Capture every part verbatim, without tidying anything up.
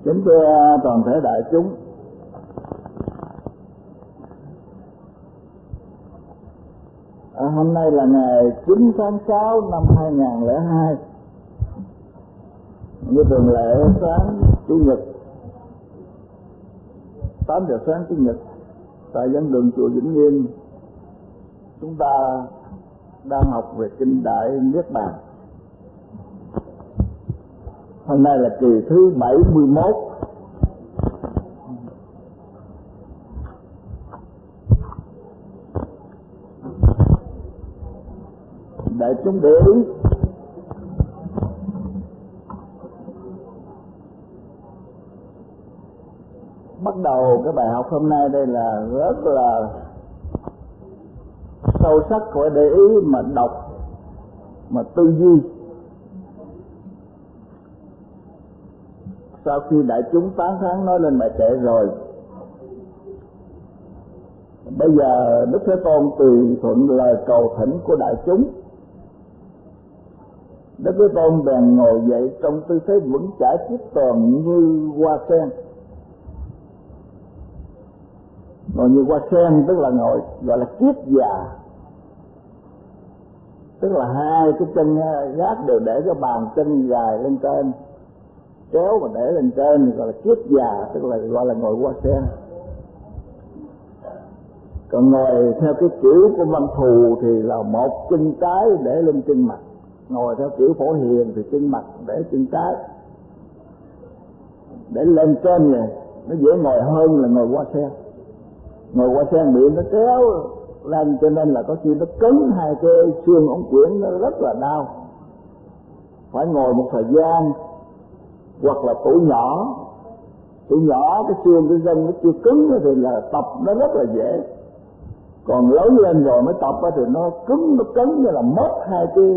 Kính thưa toàn thể đại chúng, à, hôm nay là ngày chín tháng sáu năm hai nghìn không trăm lẻ hai. Như thường lệ, sáng Chủ nhật tám giờ sáng Chủ nhật tại giảng đường chùa Vĩnh Nghiêm, chúng ta đang học về kinh Đại Niết Bàn. Hôm nay là kỳ thứ bảy mươi mốt. Đại chúng để ý, bắt đầu cái bài học hôm nay đây là rất là sâu sắc, phải để ý mà đọc, mà tư duy. Sau khi đại chúng tán thán nói lên bài kệ rồi, bây giờ Đức Thế Tôn tùy thuận lời cầu thỉnh của đại chúng, Đức Thế Tôn bèn ngồi dậy trong tư thế vững chãi kiết toàn như hoa sen. Ngồi như hoa sen tức là ngồi gọi là kiết già, tức là hai cái chân gác đều để cái bàn chân dài lên trên, kéo mà để lên trên gọi là kiết già, tức là gọi là ngồi hoa sen. Còn ngồi theo cái kiểu của Văn Thù thì là một chân trái để lên chân mặt, ngồi theo kiểu Phổ Hiền thì chân mặt để chân trái để lên trên này, nó dễ ngồi hơn là ngồi hoa sen. Ngồi hoa sen bị nó kéo lên cho nên là có khi nó cứng hai cái xương ống quyển, nó rất là đau. Phải ngồi một thời gian, hoặc là tuổi nhỏ, tuổi nhỏ cái xương cái gân nó chưa cứng thì là tập nó rất là dễ. Còn lớn lên rồi mới tập thì nó cứng, nó cứng như là mất hai cái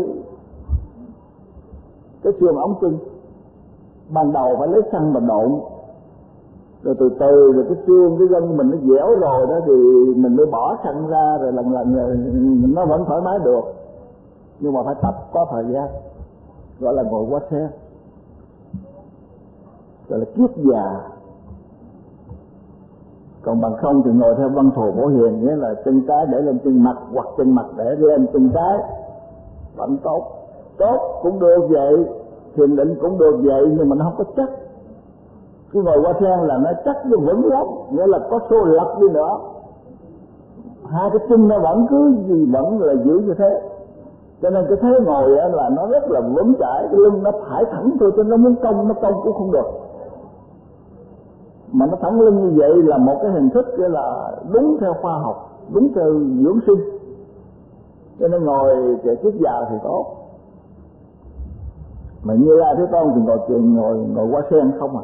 cái xương ống chân. Ban đầu phải lấy xăng mà độn, rồi từ từ rồi cái xương cái gân mình nó dẻo rồi đó thì mình mới bỏ xăng ra, rồi lần lần rồi nó vẫn thoải mái được. Nhưng mà phải tập có thời gian, gọi là ngồi hoa sen, gọi là kiết già. Còn bằng không thì ngồi theo Văn Thù Phổ Hiền, nghĩa là chân trái để lên chân mặt hoặc chân mặt để lên chân trái, vẫn tốt. Tốt cũng được vậy, thiền định cũng được vậy, nhưng mà nó không có chắc. Cái ngồi hoa sen là nó chắc, nó vững lắm, nghĩa là có xô lật đi nữa, hai cái chân nó vẫn cứ gì vẫn là giữ như thế. Cho nên cái thế ngồi là nó rất là vững chãi, cái lưng nó phải thẳng thôi, cho nó muốn cong nó cong cũng không được. Mà nó thẳng lưng như vậy là một cái hình thức kia là đúng theo khoa học, đúng theo dưỡng sinh. Cho nên ngồi để kiết già thì tốt. Mà Như Lai Thế Tôn thì ngồi trường ngồi ngồi hoa sen không à.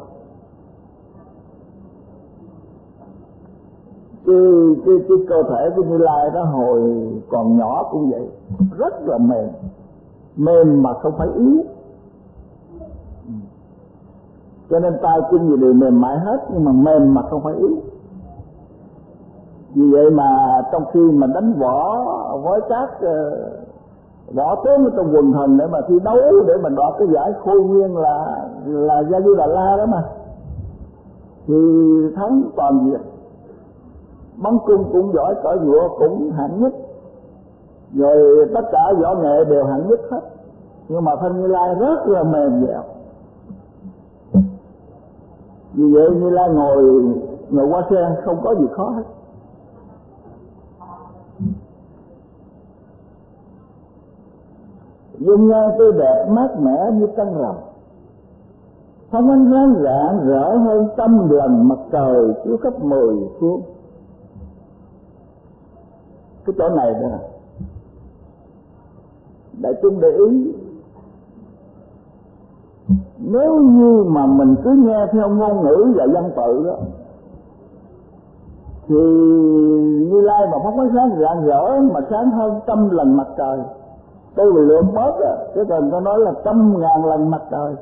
Cái, cái, cái cơ thể của Như Lai đó hồi còn nhỏ cũng vậy, rất là mềm, mềm mà không phải yếu. Cho nên tay chân gì đều mềm mại hết, nhưng mà mềm mà không phải yếu. Vì vậy mà trong khi mà đánh võ với các uh, võ tướng ở trong quần thần để mà thi đấu, để mà đoạt cái giải Khôi Nguyên là là Gia Du Đà La đó mà, thì thắng toàn diện. Bắn cung cũng giỏi, cởi ngựa cũng hạng nhất, rồi tất cả võ nghệ đều hạng nhất hết. Nhưng mà thân Như Lai rất là mềm dẻo. Vì vậy Như Lai ngồi ngồi hoa sen không có gì khó hết. Dung nhan tươi đẹp mát mẻ như trăng rằm, phong ánh sáng rạng rỡ hơn trăm lần mặt trời chiếu khắp mười phương. Cái chỗ này đó, đại chúng để ý, nếu như mà mình cứ nghe theo ngôn ngữ và văn tự đó, thì Như Lai mà phóng ánh sáng rạng rỡ mà sáng hơn trăm lần mặt trời. Tôi bị lượng bớt á, chứ cần tôi nói là trăm ngàn lần mặt trời.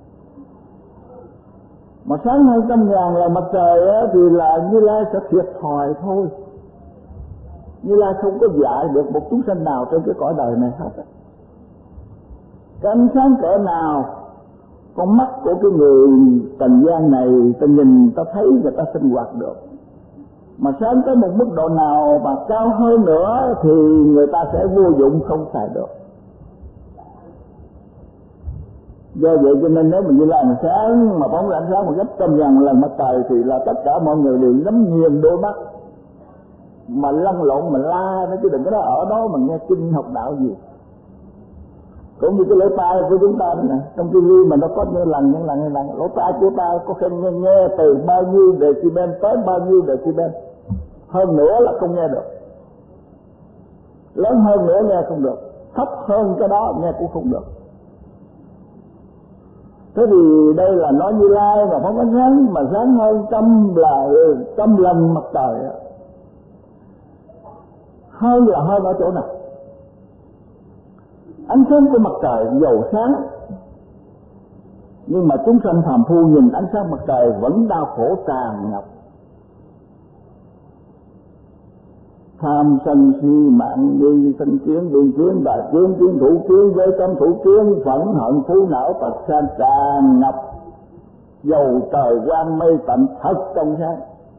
Mà sáng hơn trăm ngàn lần mặt trời á, thì là Như Lai sẽ thiệt thòi thôi. Như Lai không có dạy được một chúng sanh nào trên cái cõi đời này hết á. Cái ánh sáng cỡ nào Con mắt của cái người trần gian này ta nhìn ta thấy người ta sinh hoạt được, mà sáng tới một mức độ nào mà cao hơn nữa thì người ta sẽ vô dụng không xài được. Do vậy cho nên nếu mà Như Lai sáng mà phóng ra ánh sáng một cách trăm ngàn lần mặt trời thì là tất cả mọi người đều nhắm nghiền đôi mắt mà lăn lộn mà la nó, chứ đừng có nói ở đó mà nghe kinh học đạo gì. Cũng như cái lỗ tai của chúng ta nè, trong ti vi mà nó có như lần như lần như lần, lỗ tai của ta có thể nghe, nghe từ bao nhiêu decibel tới bao nhiêu decibel, hơn nữa là không nghe được, lớn hơn nữa nghe không được, thấp hơn cái đó nghe cũng không được. Thế thì đây là nói Như Lai mà phóng ánh sáng mà sáng hơn trăm là trăm lần mặt trời, hơn là hơn ở chỗ nào? Ánh sáng của mặt trời dầu sáng, nhưng mà chúng sanh phàm phu nhìn ánh sáng mặt trời vẫn đau khổ tràn ngập. Tham sân si mạng nghi sanh kiến biên kiến đại kiến kiến thủ kiến giới tâm thủ kiến phẫn hận phú não tật san tràn ngập. Dầu trời quang mây tạnh thật trong sáng.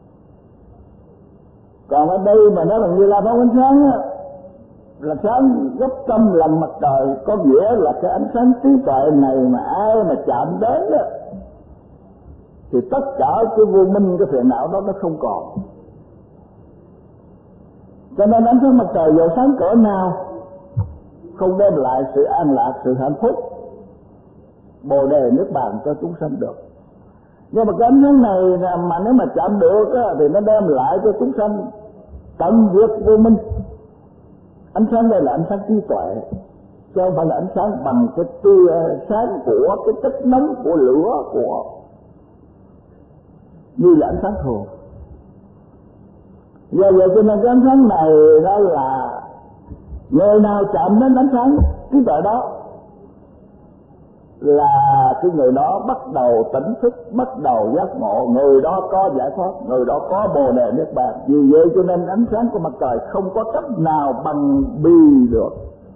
Còn ở đây mà nói bằng Như Lai phóng ánh sáng á, là sáng gấp trăm lần mặt trời, có nghĩa là cái ánh sáng trí tuệ này mà ai mà chạm đến đó, thì tất cả cái vô minh, cái phiền não đó nó không còn. Cho nên ánh sáng mặt trời dầu sáng cỡ nào không đem lại sự an lạc, sự hạnh phúc, bồ đề nước bàn cho chúng sanh được. Nhưng mà cái ánh sáng này mà nếu mà chạm được á, thì nó đem lại cho chúng sanh tận diệt vô minh. Ánh sáng đây là ánh sáng trí tuệ, chứ không phải là ánh sáng bằng cái tia sáng của cái chất nóng của lửa của như là ánh sáng thường. Do vậy cho nên cái ánh sáng này đó là người nào chạm đến ánh sáng trí tuệ đó là cái người đó bắt đầu tỉnh thức, bắt đầu giác ngộ, người đó có giải thoát, người đó có bồ đề niết bàn. Vì vậy cho nên ánh sáng của mặt trời không có cách nào bằng bì được.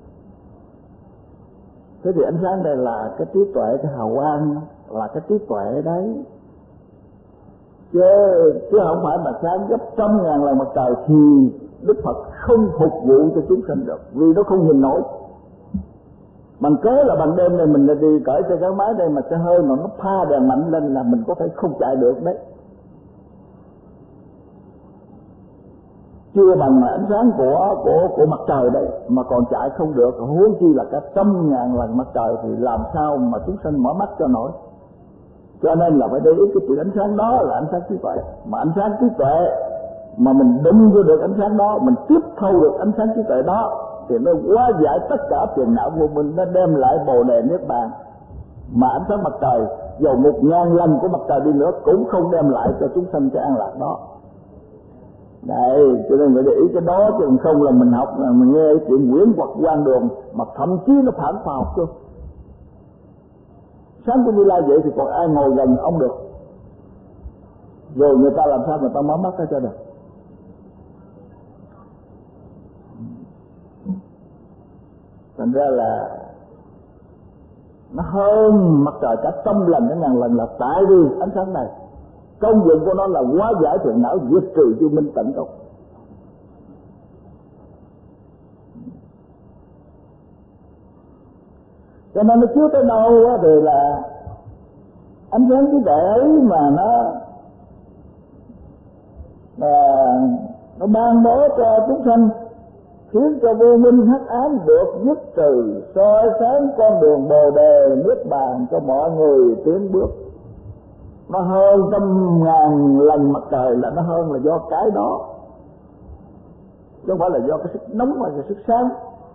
Thế thì ánh sáng đây là cái trí tuệ, cái hào quang là cái trí tuệ đấy, chứ chứ không phải mà sáng gấp trăm ngàn lần mặt trời thì Đức Phật không phục vụ cho chúng sanh được, vì nó không nhìn nổi. Bằng cớ là ban đêm này mình là đi cởi xe gắn máy đây mà xe hơi mà nó pha đèn mạnh lên là mình có thể không chạy được đấy. Chưa bằng ánh sáng của của của mặt trời đấy mà còn chạy không được, huống chi là cả trăm ngàn lần mặt trời thì làm sao mà chúng sanh mở mắt cho nổi. Cho nên là phải để ý cái chuyện ánh sáng đó là ánh sáng trí tuệ. Mà ánh sáng trí tuệ mà mình đâm vô được ánh sáng đó, mình tiếp thu được ánh sáng trí tuệ đó thì nó hóa giải tất cả phiền não vô minh, nó đem lại bồ đề niết bàn. Mà ánh sáng mặt trời dầu một ngàn lần của mặt trời đi nữa cũng không đem lại cho chúng sanh cái an lạc đó. Đấy, cho nên phải để ý cái đó, chứ không là mình học là mình nghe chuyện quyển hoặc quan đường mà thậm chí nó phản phào cơ. Sáng của Như Lai vậy thì còn ai ngồi gần ông được? Rồi người ta làm sao người ta mở mắt ra cho được? Thành ra là nó hơn mặt trời cả trăm lần, đến ngàn lần là tại vì ánh sáng này công dụng của nó là hóa giải phiền não, diệt trừ vô minh tận gốc. Cho nên nó chưa tới đâu thì là ánh sáng trí tuệ ấy mà nó mà nó ban bố cho chúng sanh, khiến cho vô minh hắc ám được dứt trừ, soi sáng con đường bồ đề niết bàn cho mọi người tiến bước. Nó hơn trăm ngàn lần mặt trời là nó hơn là do cái đó, chứ không phải là do cái sức nóng và cái sức sáng.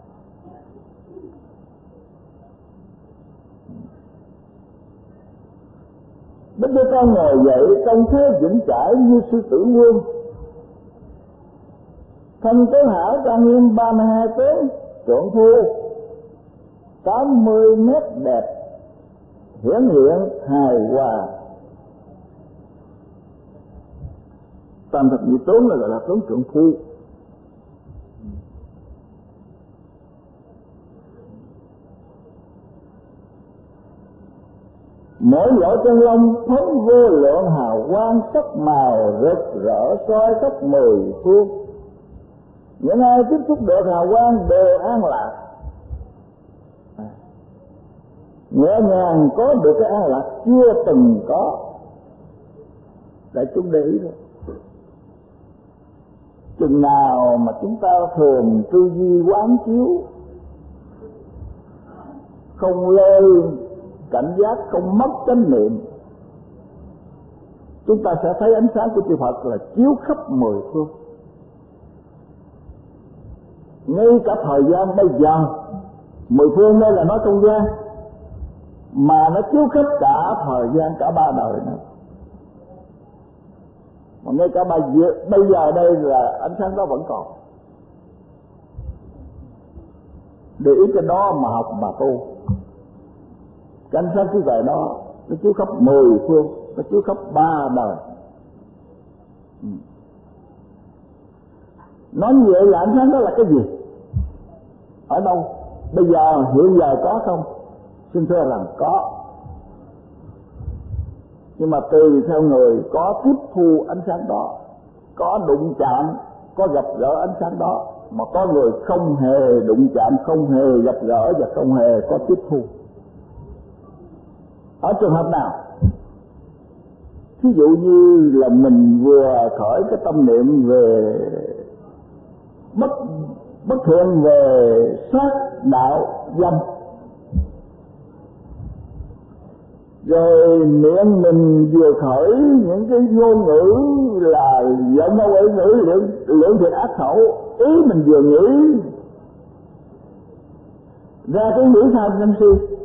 Đức Chúa Cha ngồi dậy trong thế vững chãi như sư tử vương, thân tế hảo trang nghiêm ba mươi hai tướng, trượng phu tám mươi mét đẹp, hiển hiện hài hòa. Tam thập nhị tướng là gọi là tướng trượng phu. mỗi lỗ chân lông phóng vô lượng hào quang sắc màu rực rỡ soi khắp mười phương. Những ai tiếp xúc được hào quang đều an lạc, nhẹ nhàng có được cái an lạc chưa từng có. Đại chúng để ý thôi, chừng nào mà chúng ta thường tư duy quán chiếu, không lơ cảnh giác, không mất chánh niệm, chúng ta sẽ thấy ánh sáng của chư Phật là chiếu khắp mười phương. Ngay cả thời gian bây giờ, mười phương đây là nói không gian, mà nó chiếu khắp cả thời gian, cả ba đời nữa. Mà ngay cả bây giờ, bây giờ đây là ánh sáng đó vẫn còn. Để ý cái đó mà học mà tu. Cái ánh sáng trí tuệ đó nó chiếu khắp mười phương, nó chiếu khắp ba đời. Ừ. Nói như vậy là ánh sáng đó là cái gì? Ở đâu? Bây giờ, hiện giờ có không? Xin thưa rằng có. Nhưng mà tùy theo người có tiếp thu ánh sáng đó, có đụng chạm, có gặp gỡ ánh sáng đó, mà có người không hề đụng chạm, không hề gặp gỡ và không hề có tiếp thu. Ở trường hợp nào? Ví dụ như là mình vừa khởi cái tâm niệm về bất bất thiện, về sát đạo dâm, rồi miệng mình vừa khởi những cái ngôn ngữ là giận ngôn ngữ ngữ lượng lượng thiệt ác khẩu, ý mình vừa nghĩ ra cái nghĩ tham sân si,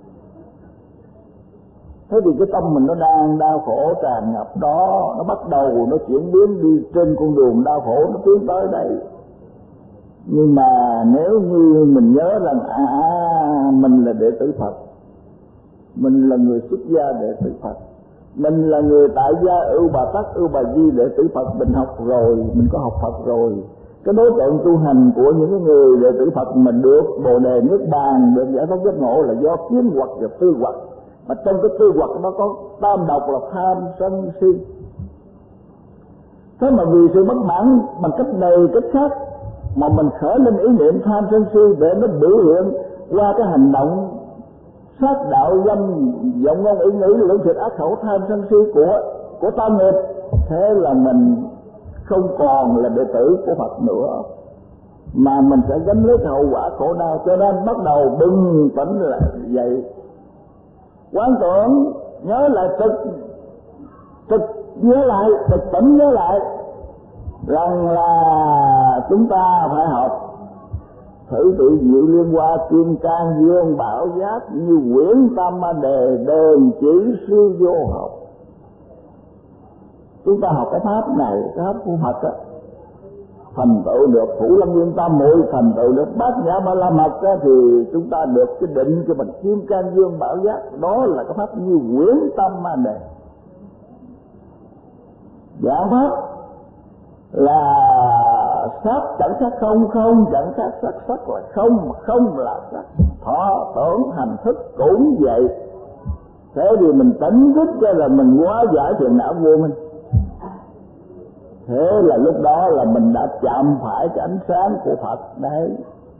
thế thì cái tâm mình nó đang đau khổ tràn ngập đó, nó bắt đầu nó chuyển biến đi trên con đường đau khổ, nó tiến tới đây. Nhưng mà nếu như mình nhớ rằng à mình là đệ tử Phật, mình là người xuất gia đệ tử Phật, mình là người tại gia ưu bà tắc ưu bà di đệ tử Phật, mình học rồi, mình có học Phật rồi. Cái đối tượng tu hành của những người đệ tử Phật mình được Bồ đề Niết Bàn, được giải thoát giác ngộ là do kiến hoặc và tư hoặc. Mà trong cái tư hoặc nó có tam độc là tham sân si. Thế mà vì sự bất mãn bằng cách này cách khác mà mình khởi lên ý niệm tham sân si để nó biểu hiện qua cái hành động sát đạo dâm, giọng ngôn ý ngữ, lưỡng thiệt ác khẩu, tham sân si của của tam nghiệp. Thế là mình không còn là đệ tử của Phật nữa, mà mình sẽ gánh lấy hậu quả khổ đau. Cho nên bắt đầu bừng tỉnh là vậy, quán tưởng, nhớ lại, trực trực nhớ lại, trực tỉnh nhớ lại rằng là chúng ta phải học thử tự diệu liên hoa kim cang dương bảo giác như quyển tam ma đề đơn chỉ sư vô học. Chúng ta học cái pháp này, cái pháp của Phật á, thành tựu được Phủ Lâm Viên Tam Muội, thành tựu được Bát Nhã Ba La Mật á, thì chúng ta được cái định cái bằng kim cang dương bảo giác. Đó là cái pháp như quyển tam ma đề. Dạng pháp là sắc chẳng khác không, không chẳng khác sắc, sắc là không, mà không là sắc. Thọ tưởng hành thức cũng vậy. Thế thì mình tỉnh thức cho là mình hóa giải phiền não vô minh. Thế là lúc đó là mình đã chạm phải cái ánh sáng của Phật đấy.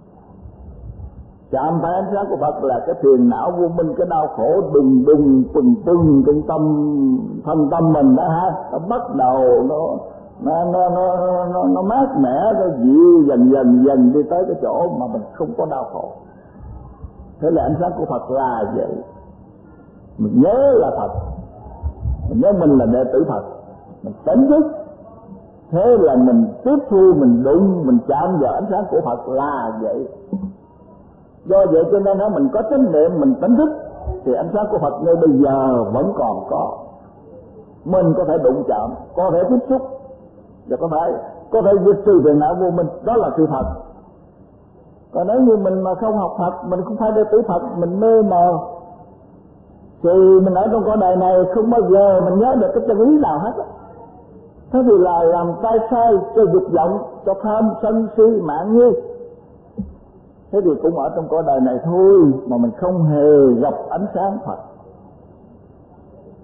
Chạm phải ánh sáng của Phật là cái phiền não vô minh, cái đau khổ đùng đùng từng từng trong tâm thân tâm mình đó ha, nó bắt đầu nó nó nó nó nó, nó mát mẻ, nó dịu dần dần dần đi tới cái chỗ mà mình không có đau khổ. Thế là ánh sáng của Phật là vậy. Mình nhớ là Phật, mình nhớ mình là đệ tử Phật, mình tỉnh thức. Thế là mình tiếp thu, mình đụng, mình chạm vào ánh sáng của Phật là vậy. Do vậy cho nên đó mình có chánh niệm, mình tỉnh thức thì ánh sáng của Phật ngay bây giờ vẫn còn có. Mình có thể đụng chạm, có thể tiếp xúc, và có thể có thể diệt trừ phiền não vô minh, đó là sự thật. Còn nếu như mình mà không học Phật, mình không phải đệ tử Phật, mình mê mờ, thì mình ở trong cõi đời này không bao giờ mình nhớ được cái chân lý nào hết. Thế thì là làm tay sai cho dục vọng, cho tham sân si mạn nhi. Thế thì cũng ở trong cõi đời này thôi mà mình không hề gặp ánh sáng Phật.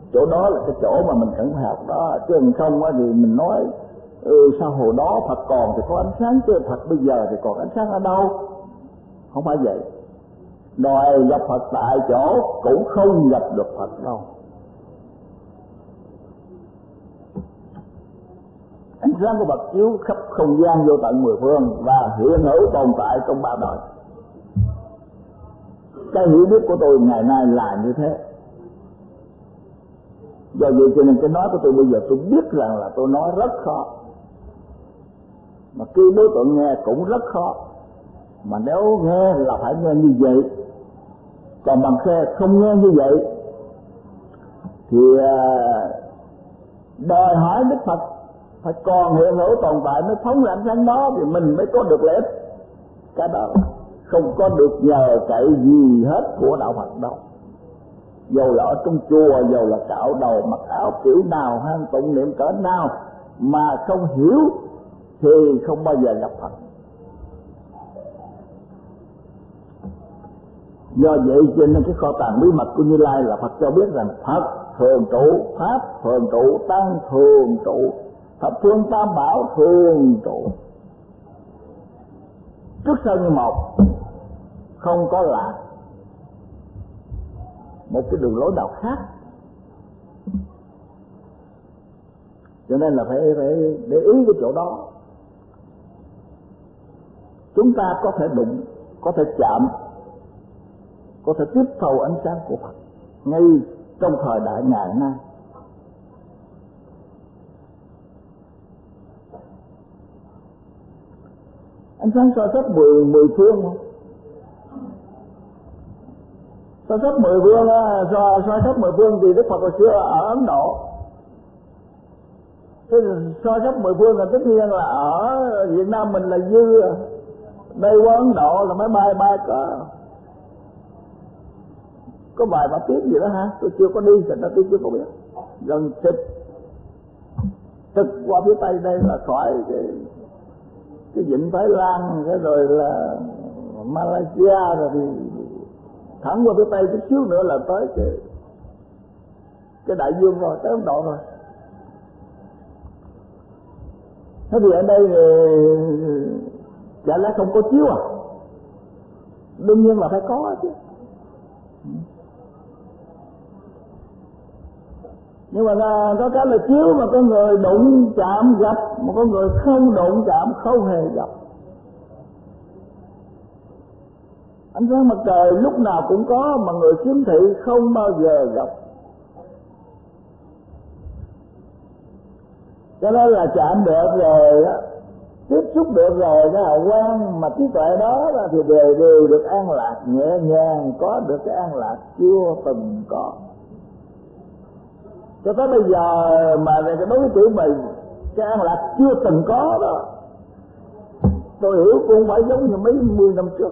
chỗ đó là cái chỗ mà mình cần phải học đó, chứ không thì mình nói ừ, sao hồi đó Phật còn thì có ánh sáng, chứ Phật bây giờ thì còn ánh sáng ở đâu? Không phải vậy. Đòi gặp Phật tại chỗ cũng không gặp được Phật đâu. Ánh sáng của Phật chiếu khắp không gian vô tận mười phương và hiện hữu tồn tại trong ba đời. Cái hiểu biết của tôi ngày nay là như thế. Do vậy cho nên cái nói của tôi bây giờ tôi biết rằng là tôi nói rất khó, mà khi đối tượng nghe cũng rất khó. Mà nếu nghe là phải nghe như vậy, còn bằng khe không nghe như vậy thì đòi hỏi Đức Phật phải còn hiện hữu tồn tại mới phóng ra ánh sáng đó thì mình mới có được lợi ích. Cái đó không có được nhờ cậy gì hết của đạo Phật đâu. Dầu là ở trong chùa, dầu là cạo đầu mặc áo kiểu nào hay tụng niệm cỡ nào mà không hiểu thì không bao giờ gặp Phật. Do vậy cho nên cái kho tàng bí mật của Như Lai là Phật cho biết rằng Phật thường trụ, Pháp thường trụ, Tăng thường trụ, thập phương tam bảo thường trụ. Trước sau như một, không có lạc một cái đường lối nào khác. Cho nên là phải phải để ý cái chỗ đó. Chúng ta có thể đụng, có thể chạm, có thể tiếp thầu ánh sáng của Phật ngay trong thời đại ngày nay. Ánh sáng soi khắp mười mười phương không? Soi khắp mười phương, soi soi khắp mười phương thì Đức Phật hồi xưa ở Ấn Độ. Thế soi khắp mười phương là tất nhiên là ở Việt Nam mình là dư, đây qua Ấn Độ là máy bay bay có có vài ba tiếng gì đó ha, tôi chưa có đi, thành ra tôi chưa có biết. Gần trực trực qua phía tây đây là khỏi cái cái vịnh Thái Lan, cái rồi là Malaysia, rồi thì thẳng qua phía tây chút xíu nữa là tới cái cái đại dương rồi, tới Ấn Độ rồi. Thế thì ở đây chả lẽ không có chiếu à? Đương nhiên là phải có chứ. Nhưng mà có cái là chiếu mà có người đụng chạm gặp, mà có người không đụng chạm không hề gặp. Ánh sáng mặt trời lúc nào cũng có mà người khiếm thị không bao giờ gặp. Cho nên là chạm được rồi á, tiếp xúc được rồi cái hào quang mà trí tuệ đó là thì đều đều được an lạc nhẹ nhàng, có được cái an lạc chưa từng có. Cho tới bây giờ mà đối với chữ mình cái an lạc chưa từng có đó, tôi hiểu cũng không phải giống như mấy mươi năm trước.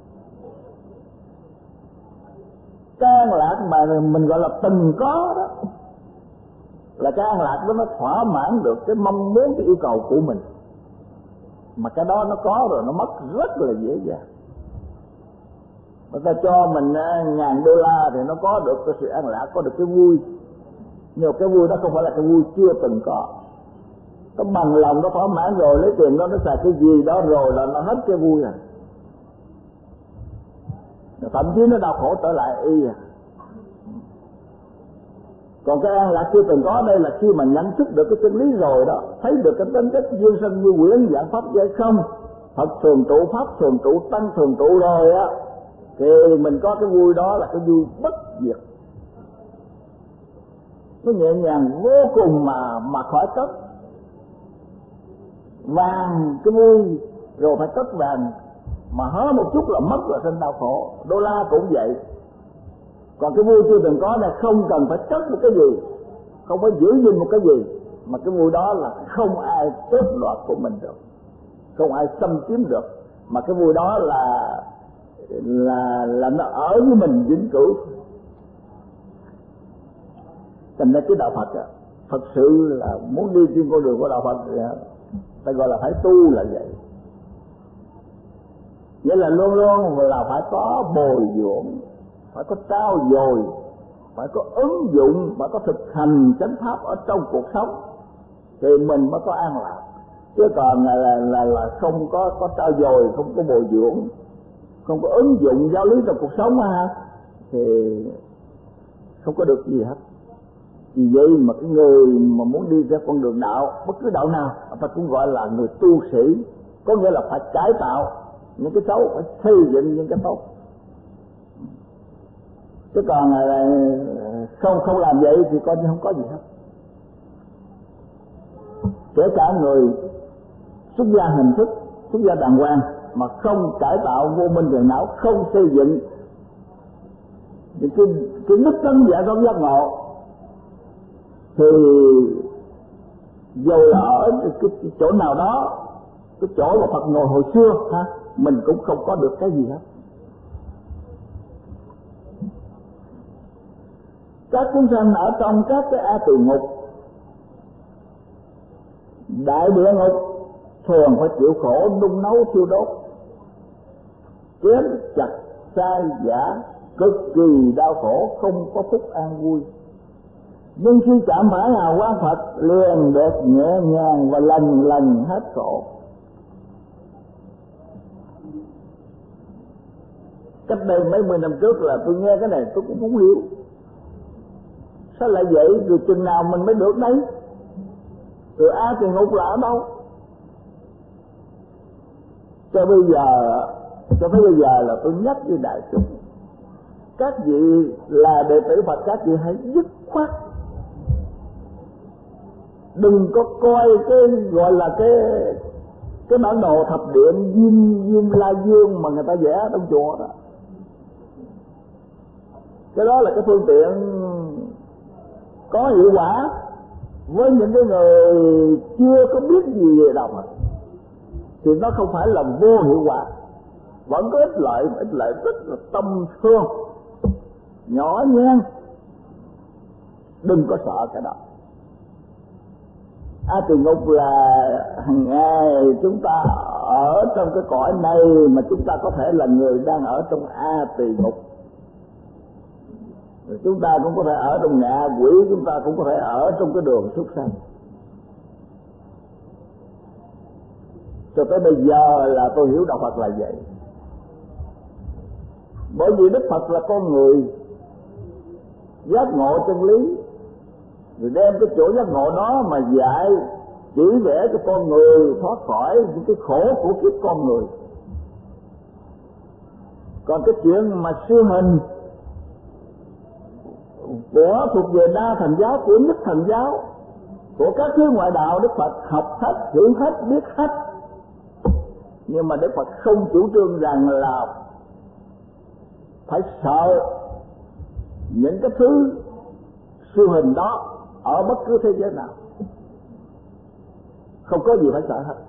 Cái an lạc mà mình gọi là từng có đó là cái an lạc đó nó thỏa mãn được cái mong muốn, cái yêu cầu của mình. Mà cái đó nó có rồi nó mất rất là dễ dàng. Người ta cho mình ngàn đô la thì nó có được cái sự an lạc, có được cái vui. Nhưng cái vui đó không phải là cái vui chưa từng có. Nó bằng lòng nó thỏa mãn rồi, lấy tiền đó nó xài cái gì đó rồi là nó hết cái vui à. Thậm chí nó đau khổ trở lại y à. Còn cái an lạc chưa từng có đây là khi mà nhận thức được cái chân lý rồi đó, thấy được cái tính chất dương sanh như quyển dạng pháp giới không, Phật thường trụ, Pháp thường trụ, Tăng thường trụ rồi á, thì mình có cái vui đó là cái vui bất diệt. Nó nhẹ nhàng vô cùng mà mà khỏi cất. Vàng cái vui rồi phải cất vàng, mà hớ một chút là mất là sinh đau khổ. Đô la cũng vậy. Còn cái vui chưa từng có này không cần phải cất một cái gì, không phải giữ gìn một cái gì, mà cái vui đó là không ai tước đoạt của mình được, không ai xâm chiếm được, mà cái vui đó là là là nó ở với mình vĩnh cửu. Thành ra cái đạo Phật á, thật sự là muốn đi trên con đường của đạo Phật ta gọi là phải tu là vậy. Nghĩa là luôn luôn là phải có bồi dưỡng, phải có trao dồi phải có ứng dụng, phải có thực hành chánh pháp ở trong cuộc sống thì mình mới có an lạc. Chứ còn là, là, là, là không có có trao dồi, không có bồi dưỡng, không có ứng dụng giáo lý trong cuộc sống ha, thì không có được gì hết. Vì vậy mà cái người mà muốn đi ra con đường đạo, bất cứ đạo nào, ta cũng gọi là người tu sĩ, có nghĩa là phải cải tạo những cái xấu, phải xây dựng những cái tốt. Chứ còn là không không làm vậy thì coi như không có gì hết. Kể cả người xuất gia hình thức, xuất gia đàng hoàng mà không cải tạo vô minh phiền não, không xây dựng những cái cái đức tánh giải thoát giác ngộ, thì dù là ở cái, cái chỗ nào đó, cái chỗ mà Phật ngồi hồi xưa ha, mình cũng không có được cái gì hết. Các chúng sanh ở trong các cái A Tỳ Ngục, đại địa ngục, thường phải chịu khổ nung nấu thiêu đốt, chém chặt sai giả, cực kỳ đau khổ, không có phúc an vui. Nhưng khi chạm phải hào quang Phật liền được nhẹ nhàng và lần lần hết khổ. Cách đây mấy mươi năm trước là tôi nghe cái này tôi cũng không hiểu, sao lại vậy, rồi chừng nào mình mới được đấy, rồi A Tỳ Ngục là ở đâu? Cho bây giờ, cho tới bây giờ là tôi nhắc với đại chúng, các vị là đệ tử Phật, các vị hãy dứt khoát, đừng có coi cái gọi là cái cái bản đồ thập điện Diêm Diêm La Dương mà người ta vẽ trong chùa đó. Cái đó là cái phương tiện có hiệu quả với những cái người chưa có biết gì về đạo Phật, thì nó không phải là vô hiệu quả, vẫn có ích lợi, ích lợi rất là tâm thương, nhỏ nhen. Đừng có sợ cái đó. A Tỳ Ngục là hàng ngày chúng ta ở trong cái cõi này mà chúng ta có thể là người đang ở trong A Tỳ Ngục. Rồi chúng ta cũng có thể ở trong ngạ quỷ, chúng ta cũng có thể ở trong cái đường súc sanh. Cho tới bây giờ là tôi hiểu đạo Phật là vậy. Bởi vì Đức Phật là con người giác ngộ chân lý, rồi đem cái chỗ giác ngộ đó mà dạy chỉ vẽ cho con người thoát khỏi những cái khổ của kiếp con người. Còn cái chuyện mà siêu hình của thuộc về đa thần giáo, của nhất thần giáo, của các thứ ngoại đạo, Đức Phật học hết, hiểu hết, biết hết. Nhưng mà Đức Phật không chủ trương rằng là phải sợ những cái thứ siêu hình đó ở bất cứ thế giới nào, không có gì phải sợ hết.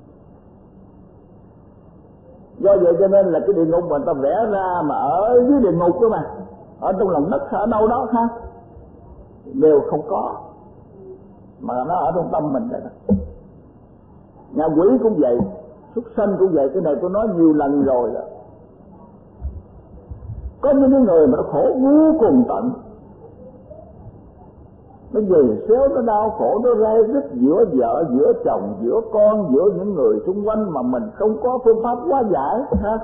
Do vậy cho nên là cái địa ngục mà người ta vẽ ra mà ở dưới địa ngục đó mà, ở trong lòng đất ở đâu đó ha, đều không có, mà nó ở trong tâm mình đấy. Nhà quỷ cũng vậy, súc sanh cũng vậy, cái này tôi nói nhiều lần rồi đó. Có những người mà nó khổ vô cùng tận, nó về xéo, nó đau khổ, nó rai rứt giữa vợ, giữa chồng, giữa con, giữa những người xung quanh mà mình không có phương pháp hóa giải ha.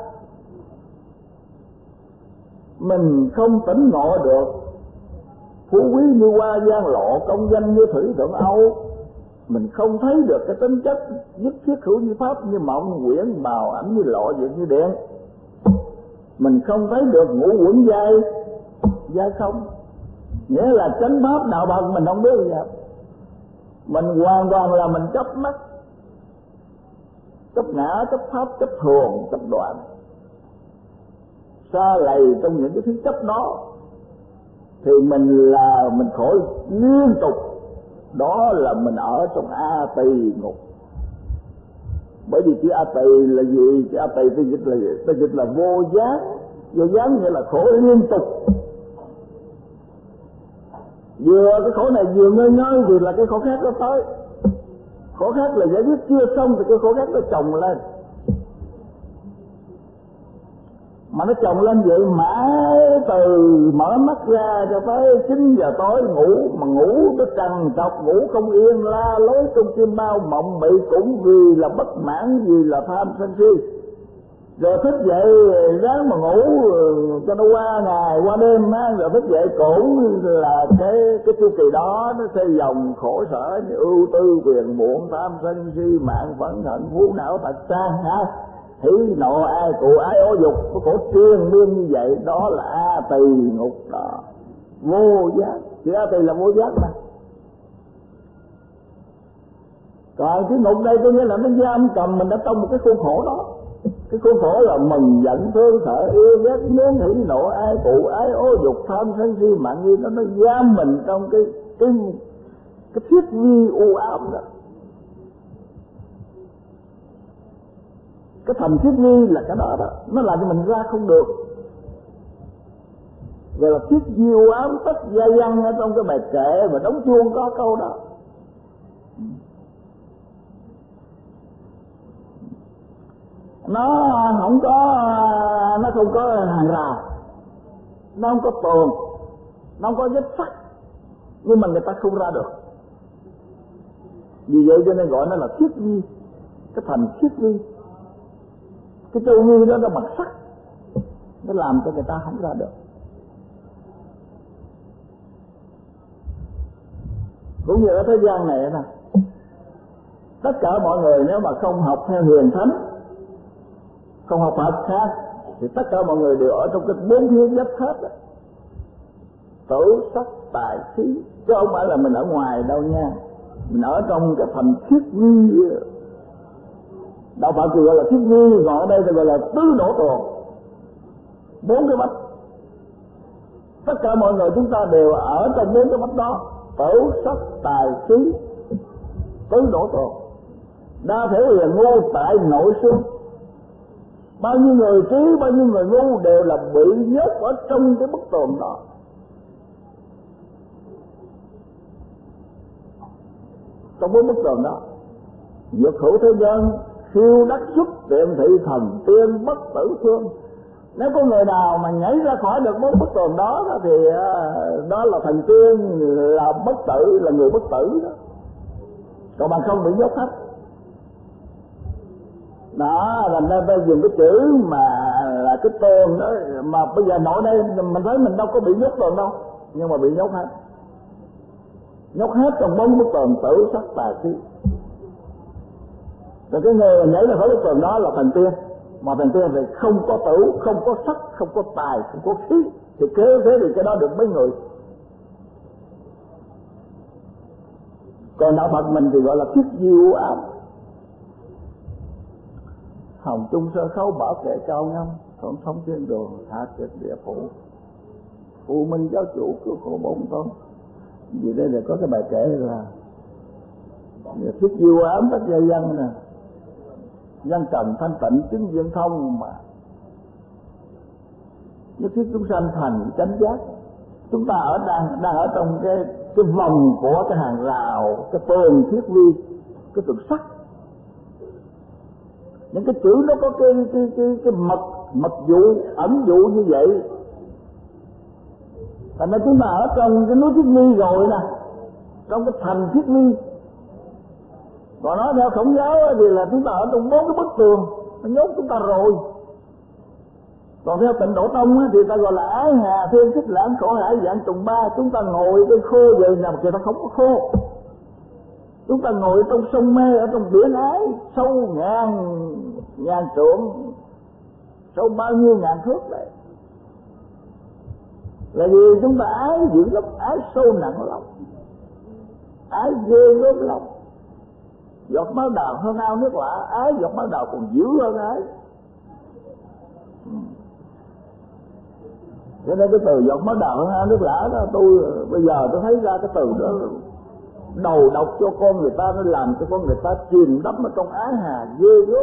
Mình không tỉnh ngộ được phú quý như hoa gian lộ, công danh như thủy thượng Âu. Mình không thấy được cái tính chất nhất thiết hữu như pháp, như mộng quyển bào ảnh, như lộ diện như điện. Mình không thấy được ngũ quẩn giai giai không, nghĩa là chánh pháp đạo Phật mình không biết gì hết. Mình hoàn toàn là mình chấp mắt, chấp ngã, chấp pháp, chấp thường, chấp đoạn, xa lầy trong những cái thứ chấp đó, thì mình là mình khổ liên tục. Đó là mình ở trong A Tỳ Ngục. Bởi vì chữ A Tỳ là gì? Chữ A Tỳ tôi dịch là gì? Tôi dịch là vô gián. Vô gián nghĩa là khổ liên tục. Vừa cái khổ này vừa ngơi ngơi thì là cái khổ khác nó tới. Khổ khác là giải quyết chưa xong thì cái khổ khác nó chồng lên. mà nó chồng lên vậy mãi từ mở mắt ra cho tới chín giờ tối ngủ, mà ngủ nó trằn trọc, ngủ không yên, la lối trong chim bao mộng mị, cũng vì là bất mãn, vì là tham sân si. Rồi thức dậy ráng mà ngủ cho nó qua ngày qua đêm á, rồi thức dậy cũng là cái cái chu kỳ đó nó xây dòng khổ sở như ưu tư phiền muộn tham sân si mạng phẫn hận phú não tật sang ha, hỉ nộ ai cụ ái ố dục, cái khổ triền miên như vậy, đó là a tỳ ngục đó, vô giác. Chữ a tỳ là vô giác mà. Còn cái ngục đây có nghĩa là nó giam cầm mình ở trong một cái khuôn khổ đó. Cái khuôn khổ là mừng giận thương sợ yêu ghét muốn hỉ nộ ai cụ ái ố dục tham sân si mạng nghi, nó nó giam mình trong cái cái cái thiết vi u ám đó. Cái thành thiết vi là cái đó đó, nó làm cho mình ra không được. Rồi là thiết vi u ám tất gia văn ở trong cái bài kệ mà đóng chuông có câu đó. Nó không có nó không có hàng rào, nó không có tường, nó không có vết sắt, nhưng mà người ta không ra được. Vì vậy cho nên gọi nó là thiết vi, cái thành thiết vi. Cái châu vi đó nó bằng sắt, nó làm cho người ta không ra được. Cũng như ở thế gian này nè, tất cả mọi người nếu mà không học theo hiền thánh, không học Phật khác, thì tất cả mọi người đều ở trong cái bốn phía nhất hết đó. Tử sắc tài khí, chứ không phải là mình ở ngoài đâu nha. Mình ở trong cái thành thiết vi. Đạo Phật thì gọi là thiết vi, còn ở đây thì gọi là tứ đổ tồn, bốn cái vách. Tất cả mọi người chúng ta đều ở trong bốn cái vách đó: tử sắc tài khí tứ đổ tồn. Đa thể là ngu tại nội xương. Bao nhiêu người trí, bao nhiêu người ngu đều là bị nhốt ở trong cái bức tường đó. Trong bốn bức tường đó, Dược hữu thế gian siêu đắc xuất tiệm thị thần tiên bất tử phương. Nếu có người nào mà nhảy ra khỏi được bốn bức tường đó thì đó là thần tiên, là bất tử, là người bất tử đó. Còn bằng không bị nhốt hết. Đó, thành ra ta dùng cái chữ mà là cái tường đó, mà bây giờ nội đây mình thấy mình đâu có bị nhốt tường đâu, nhưng mà bị nhốt hết. Nhốt hết trong bốn bức tường tử sắc tà khí. Rồi cái người nhảy ra khỏi bức tường đó là thần tiên. Mà thần tiên thì không có tử, không có sắc, không có tài, không có khí. Thì kế thế thì cái đó được mấy người. Còn đạo Phật mình thì gọi là thiết diệu ám. Hồng trung sơ khấu bảo kệ cao ngâm, thượng thống thiên đường hạ kiệt địa phủ, phụ minh giáo chủ cứu khổ bốn tôn. Vì đây là có cái bài kệ là thiết diệu ám tất gia văn nè, văn trần thanh tịnh chứng viên thông, mà nhất thiết chúng sanh thành chánh giác. Chúng ta ở đang đang ở trong cái cái vòng của cái hàng rào, cái tường thiết vi, cái tường sắt. Những cái chữ nó có cái cái cái cái mật mật dụ ẩn dụ như vậy. Thành ra chúng ta ở trong cái núi thiết vi rồi nè, trong cái thành thiết vi. Còn nói theo Khổng giáo thì là chúng ta ở trong bốn cái bức tường nó nhốt chúng ta rồi. Còn theo Tịnh Độ Tông thì ta gọi là ái hà thiên thích lãng khổ hải dạng trùng ba. Chúng ta ngồi cái khô vậy nè, mà ta không có khô. Chúng ta ngồi trong sông mê, ở trong biển ái, sâu ngàn ngàn trượng, sâu bao nhiêu ngàn thước đấy. Là vì chúng ta ái dữ lắm, ái sâu nặng lắm, ái ghê gớm lắm. Giọt máu đào hơn ao nước lạ, ái giọt máu đào còn dữ hơn ái. Cho nên cái từ giọt máu đào hơn ao nước lạ đó, tôi bây giờ tôi thấy ra cái từ đó đầu độc cho con người ta, nó làm cho con người ta chìm đắm ở trong ái hà ghê gớm.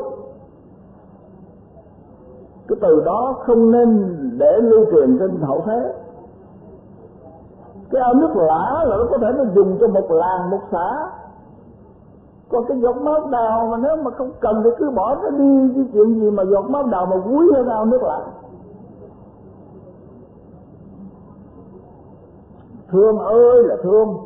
Cái từ đó không nên để lưu truyền trên hậu thế. Cái ao nước lã là nó có thể nó dùng cho một làng một xã. Còn cái giọt máu đào mà nếu mà không cần thì cứ bỏ nó đi, cái chuyện gì mà giọt máu đào mà quý hơn ao nước lã. thương ơi là thương,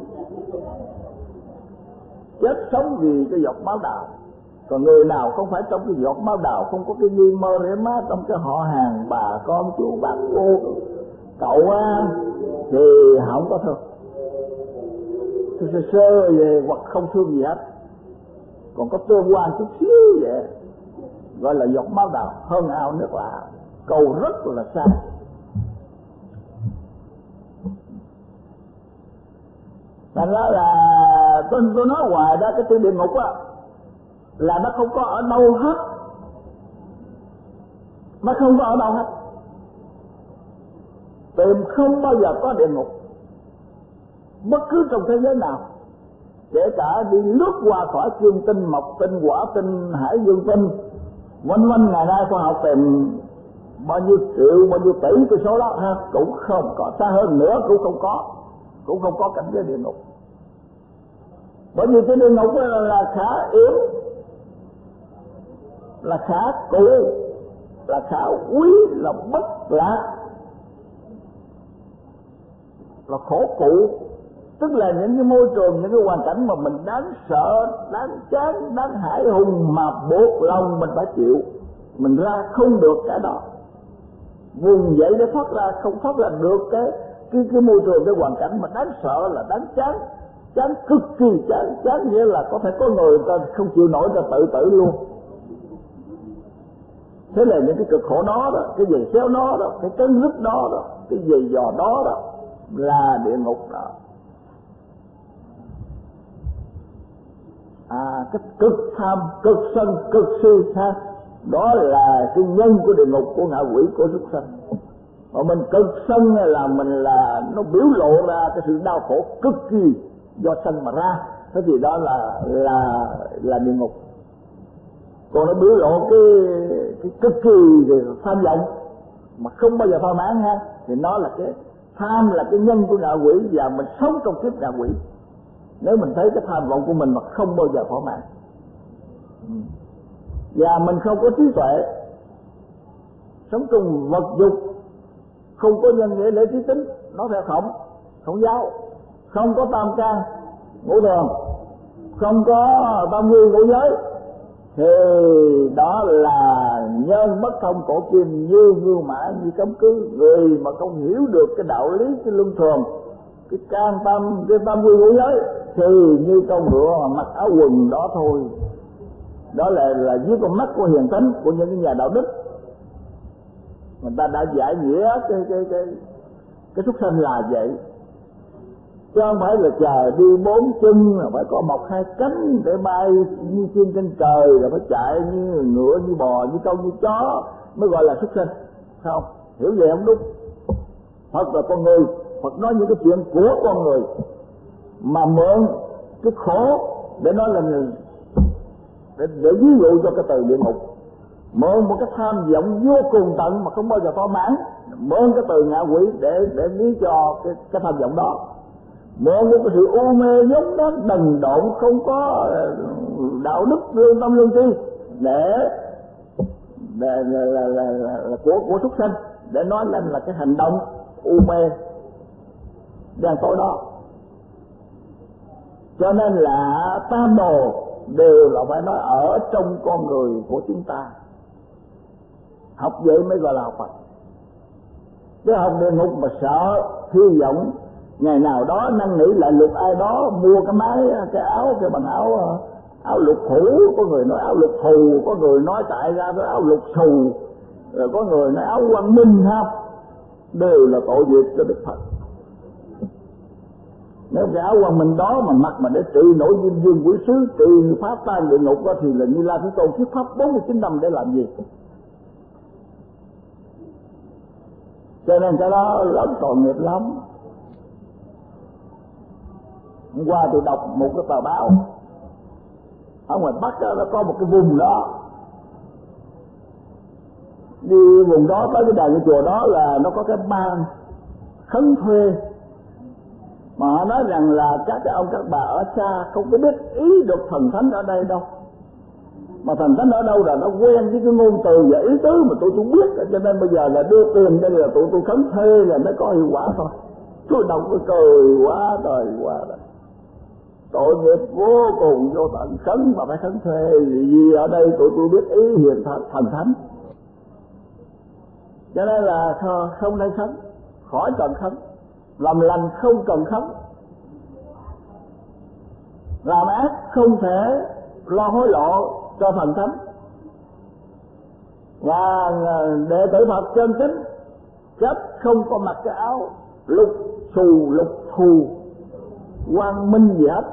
chết sống vì cái giọt máu đào. Còn người nào không phải trong cái giọt máu đào, không có cái duyên mơ rễ má trong cái họ hàng bà con chú bác cô cậu á, thì không có thương. Tôi sơ sơ về hoặc không thương gì hết, còn có tương quan chút xíu vậy gọi là giọt máu đào, hơn ao nước lạ, cầu rất là xa. Thành ra là tôi, tôi nói hoài đó, cái tư địa ngục á là nó không có ở đâu hết, nó không có ở đâu hết, tìm không bao giờ có địa ngục bất cứ trong thế giới nào, kể cả đi lướt qua khỏi kim tinh, mộc tinh, hỏa tinh, hải dương tinh, quanh quanh ngày nay khoa học tìm bao nhiêu triệu, bao nhiêu tỷ cái số đó ha, cũng không có, xa hơn nữa cũng không có, cũng không có cảnh giới địa ngục. Bởi vì cái địa ngục là, là khả yếu, là khả cụ, là khả quý, là bất lạc, là khổ cụ. Tức là những cái môi trường, những cái hoàn cảnh mà mình đáng sợ, đáng chán, đáng hãi hùng mà buộc lòng mình phải chịu, mình ra không được cái đó, vùng dậy để thoát ra không thoát ra được cái cái cái môi trường, cái hoàn cảnh mà đáng sợ, là đáng chán, chán cực kỳ chán, chán nghĩa là có thể có người ta không chịu nổi ta tự tử luôn. Thế là những cái cực khổ đó đó, cái giày xéo đó đó, cái cấn rứt đó đó, cái giày dò đó đó là địa ngục đó. À, cái cực tham, cực sân, cực si ha, đó là cái nhân của địa ngục, của ngạ quỷ, của súc sanh. Mà mình cực sân là mình là nó biểu lộ ra cái sự đau khổ cực kỳ do sân mà ra, thế thì đó là là là địa ngục. Còn nó biểu lộ cái cái cực kỳ tham vọng mà không bao giờ thỏa mãn ha, thì nó là cái tham, là cái nhân của ngạ quỷ, và mình sống trong kiếp ngạ quỷ. Nếu mình thấy cái tham vọng của mình mà không bao giờ thỏa mãn, và mình không có trí tuệ, sống trong vật dục, không có nhân nghĩa lễ trí tính, nói theo khổng khổng giáo, không có tam can ngũ thường, không có tam quy ngũ giới, thì đó là nhân bất thông cổ kim, như ngưu mã như cấm cứ. Người mà không hiểu được cái đạo lý, cái luân thường, cái can tâm, cái tam quy ngũ giới, thì như con ngựa mà mặc áo quần đó thôi. Đó là là dưới con mắt của hiền thánh, của những cái nhà đạo đức, người ta đã giải nghĩa cái cái cái cái súc sanh là vậy, chứ không phải là chờ đi bốn chân, là phải có một hai cánh để bay như chim trên trời, là phải chạy như ngựa, như bò, như trâu, như chó mới gọi là súc sanh. Không, hiểu vậy không đúng. Phật là con người, Phật nói những cái chuyện của con người, mà mượn cái khổ để nói là để, để ví dụ cho cái từ địa ngục. Mượn một cái tham vọng vô cùng tận mà không bao giờ thỏa mãn, mượn cái từ ngạ quỷ để để ví cho cái cái tham vọng đó. Mượn một cái sự u mê giống đó, đần độn, không có đạo đức lương tâm lương tri, để để là, là, là, là, là của của súc sanh, để nói lên là cái hành động u mê đen tối đó. Cho nên là tam đồ đều là phải nói ở trong con người của chúng ta. Học vậy mới gọi là học Phật. Chứ học địa ngục mà sợ hy vọng ngày nào đó năn nỉ lại lục ai đó mua cái máy, cái áo, cái bằng áo áo lục thủ, có người nói áo lục thù, có người nói tại ra cái áo lục thù, rồi có người nói áo quang minh ha, đều là tội nghiệp cho Đức Phật. Nếu cái áo quang minh đó mà mặc mà để trị nổi diêm dương quỷ sứ, trị pháp tan địa ngục đó, thì là Như Lai Thế Tôn thuyết pháp bốn mươi chín năm để làm gì? Cho nên cái đó lớn tội nghiệp lắm. Hôm qua tôi đọc một cái tờ báo ở ngoài Bắc đó, nó có một cái vùng đó, đi vùng đó tới cái đàn cái chùa đó là nó có cái ban khấn thuê, mà họ nói rằng là các cái ông các bà ở xa không có biết ý được thần thánh ở đây đâu, mà thần thánh ở đâu là nó quen với cái ngôn từ và ý tứ mà tôi không biết, cho nên bây giờ là đưa tiền đây là tụi tôi khấn thuê là mới có hiệu quả thôi, Tôi đọc tôi cười quá trời quá rồi. Tội nghiệp vô cùng vô tận, khấn mà phải khấn thuê, vì ở đây tụi tôi biết ý hiền thần thánh, cho nên là không nên khấn, khỏi cần khấn. Làm lành không cần khấn, làm ác không thể lo hối lộ cho thần thánh. Và đệ tử Phật chân chính chết không có mặc cái áo lục xù lục thù quang minh gì hết.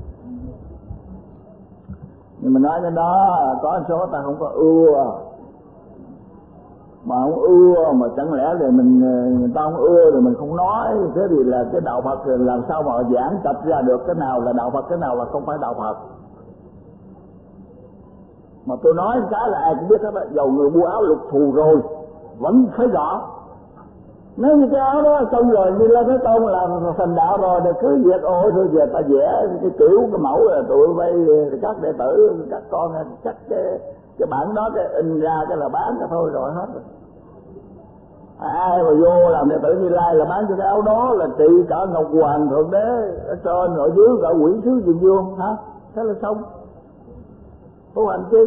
Nhưng mà nói cái đó có số ta không có ưa, mà không ưa mà chẳng lẽ thì mình người ta không ưa rồi mình không nói. Thế thì là cái đạo Phật thì làm sao mà giảng tập ra được cái nào là đạo Phật, cái nào là không phải đạo Phật. Mà tôi nói cái là ai cũng biết hết đó, dầu người mua áo lục thù rồi vẫn phải rõ. Nếu như cái áo đó xong rồi đi lên Thế Tôn là thành đạo rồi thì cứ việc ôi thôi giờ ta vẽ cái kiểu cái mẫu là tụi vay các đệ tử các con cắt cái cái bản đó cái in ra cái là bán cái thôi rồi hết rồi. Ai mà vô làm đệ tử Như Lai là bán cho cái áo đó là trị cả Ngọc Hoàng Thượng Đế ở trên ở dưới cả quỷ sứ Dương Dương hả? Thế là xong. Tu hành chi?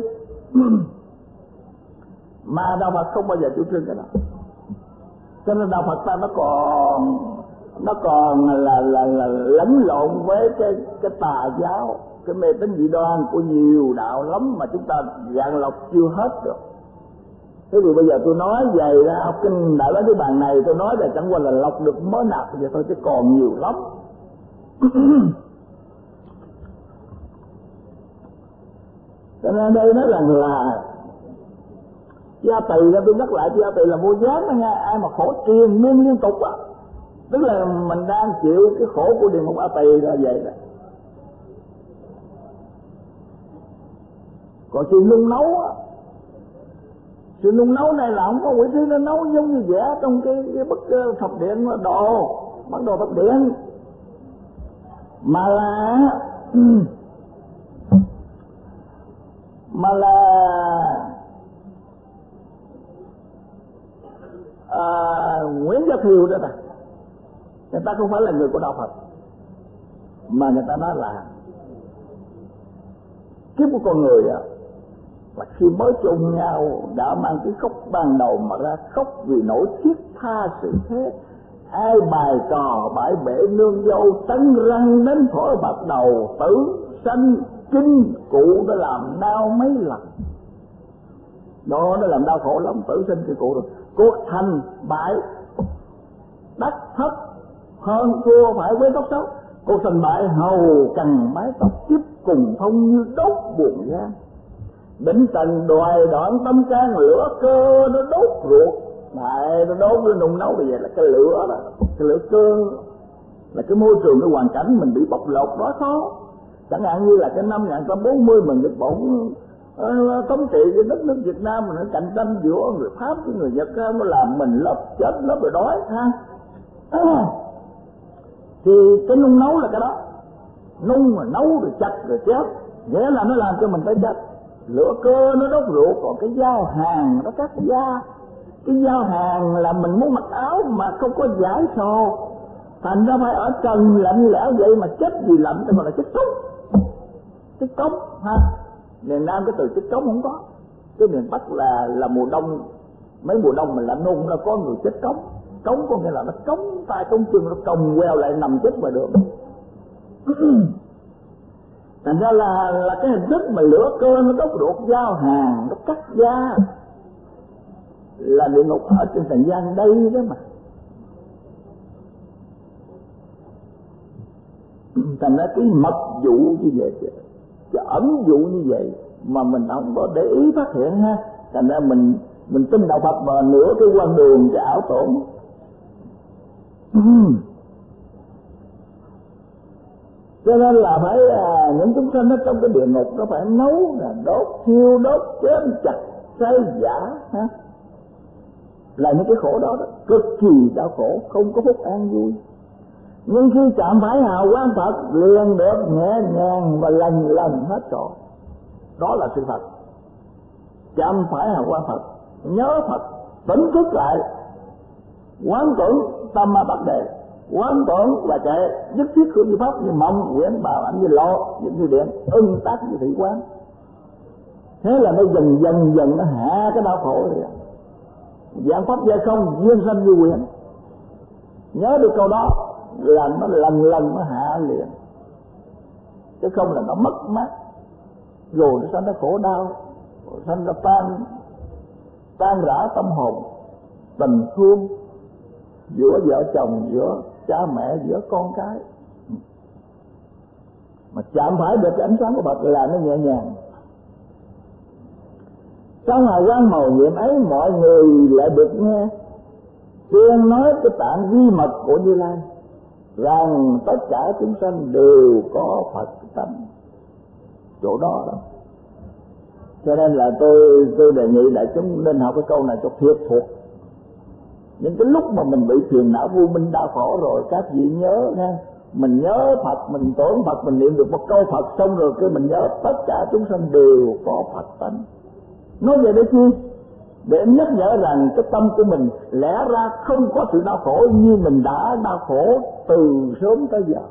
Mà đạo Phật không bao giờ chủ trương cái đó. Cho nên đạo Phật ta nó còn nó còn là là là lẫn lộn với cái cái tà giáo, cái mê tín dị đoan của nhiều đạo lắm mà chúng ta gạn lọc chưa hết được. Thế vì bây giờ tôi nói về ra học kinh Đại Bá Niết Bàn này, tôi nói là chẳng qua là lọc được mớ nạp vậy thôi chứ còn nhiều lắm. Cho nên đây nó là là Gia Tỳ, tôi nhắc lại Gia Tỳ là vô gián đó nha. Ai mà khổ triền miên liên tục á, tức là mình đang chịu cái khổ của địa ngục A Tỳ là vậy đó. Còn sự nung nấu á, sự nung nấu này là không có quỷ sứ nó nấu giống như vẽ trong cái, cái bức thập điện đồ, bản đồ thập điện, mà là mà là à, Nguyễn Gia Thiều đó nè, người ta không phải là người của đạo Phật, mà người ta nói là kiếp của con người á, là khi mới chung nhau đã mang cái khóc ban đầu mà ra khóc vì nỗi thiết tha sự thế. Ai bài trò bãi bể nương dâu, tấn răng đến thổi bạc đầu, tử sanh kinh cụ nó làm đau mấy lần. Đó, nó làm đau khổ lắm, tử sinh cái cụ rồi. Cuộc thành bại đắc thất hơn thua phải với tóc xấu. Cuộc thành bại hầu cằn mái tóc, kiếp cùng thông như đốt buồn gan. Đỉnh trần đoài đoạn tâm can, lửa cơ nó đốt ruột. Này, nó đốt nó nung nấu như vậy là cái lửa đó, cái lửa cơ là cái môi trường, cái hoàn cảnh mình bị bóc lột đó khó. Chẳng hạn như là cái năm một nghìn chín trăm bốn mươi mà Nhật Bản uh, thống trị cái đất nước Việt Nam mà nó cạnh tranh giữa người Pháp với người Nhật, nó làm mình lớp chết lớp rồi đói ha. À, thì cái nung nấu là cái đó, nung mà nấu rồi chặt rồi chết, nghĩa là nó làm cho mình phải chết. Lửa cơ nó đốt ruột, còn cái dao hàng nó cắt da. Cái dao hàng là mình muốn mặc áo mà không có giải sò, thành ra phải ở trần lạnh lẽo vậy mà chết vì lạnh, thì gọi là chết cống. Chết cống ha. Miền Nam cái từ chết cống không có. Cái miền Bắc là là mùa đông, mấy mùa đông mình lạnh nung là có người chết cống. Cống có nghĩa là nó cống tay cống chân, nó còng queo lại nằm chết ngoài đường. Thành ra là là cái hình thức mà lửa cơ nó đốt ruột, dao hàng nó cắt da, là địa ngục ở trên trần gian đây đó mà. Thành ra cái mật dụ như vậy, cái ẩn dụ như vậy mà mình không có để ý phát hiện ha. Thành ra mình mình tin đạo Phật mà nửa cái quan đường cái ảo tưởng. Cho nên là phải à, những chúng sanh ở trong cái địa ngục nó phải nấu, là đốt thiêu đốt chém chặt xây giả ha, là những cái khổ đó, đó cực kỳ đau khổ, không có phúc an vui. Nhưng khi chạm phải hào quang Phật liền được nhẹ nhàng và lành lành hết rồi. Đó là sự thật. Chạm phải hào quang Phật, nhớ Phật, tỉnh thức lại, quán tưởng tâm ma Bát Đề, quán tưởng và chạy nhất thiết hữu như pháp như mộng quyển bào ảnh như lộ những như điện ưng tác như thị quán. Thế là nó dần dần dần nó hạ cái đau khổ rồi. Dạng pháp giai không duyên sanh như quyển. Nhớ được câu đó là nó lần lần nó hạ liền, chứ không là nó mất mát rồi nó sanh ra khổ đau, rồi sanh ra tan tan rã tâm hồn, tình thương giữa vợ chồng, giữa cha mẹ, giữa con cái. Mà chạm phải được cái ánh sáng của Phật là nó nhẹ nhàng. Trong hào quang màu nhiệm ấy, mọi người lại được nghe Tiên nói cái tạng vi mật của Như Lai rằng tất cả chúng sanh đều có Phật tánh. Chỗ đó đó. Cho nên là tôi tôi đề nghị đại chúng nên học cái câu này cho thiết thuộc. Những cái lúc mà mình bị phiền não vô minh đau khổ rồi, các vị nhớ nha, mình nhớ Phật, mình tưởng Phật, mình niệm được một câu Phật xong rồi cái mình nhớ tất cả chúng sanh đều có Phật tánh. Nói vậy để chi? Để nhắc nhở rằng cái tâm của mình lẽ ra không có sự đau khổ như mình đã đau khổ từ sớm tới giờ.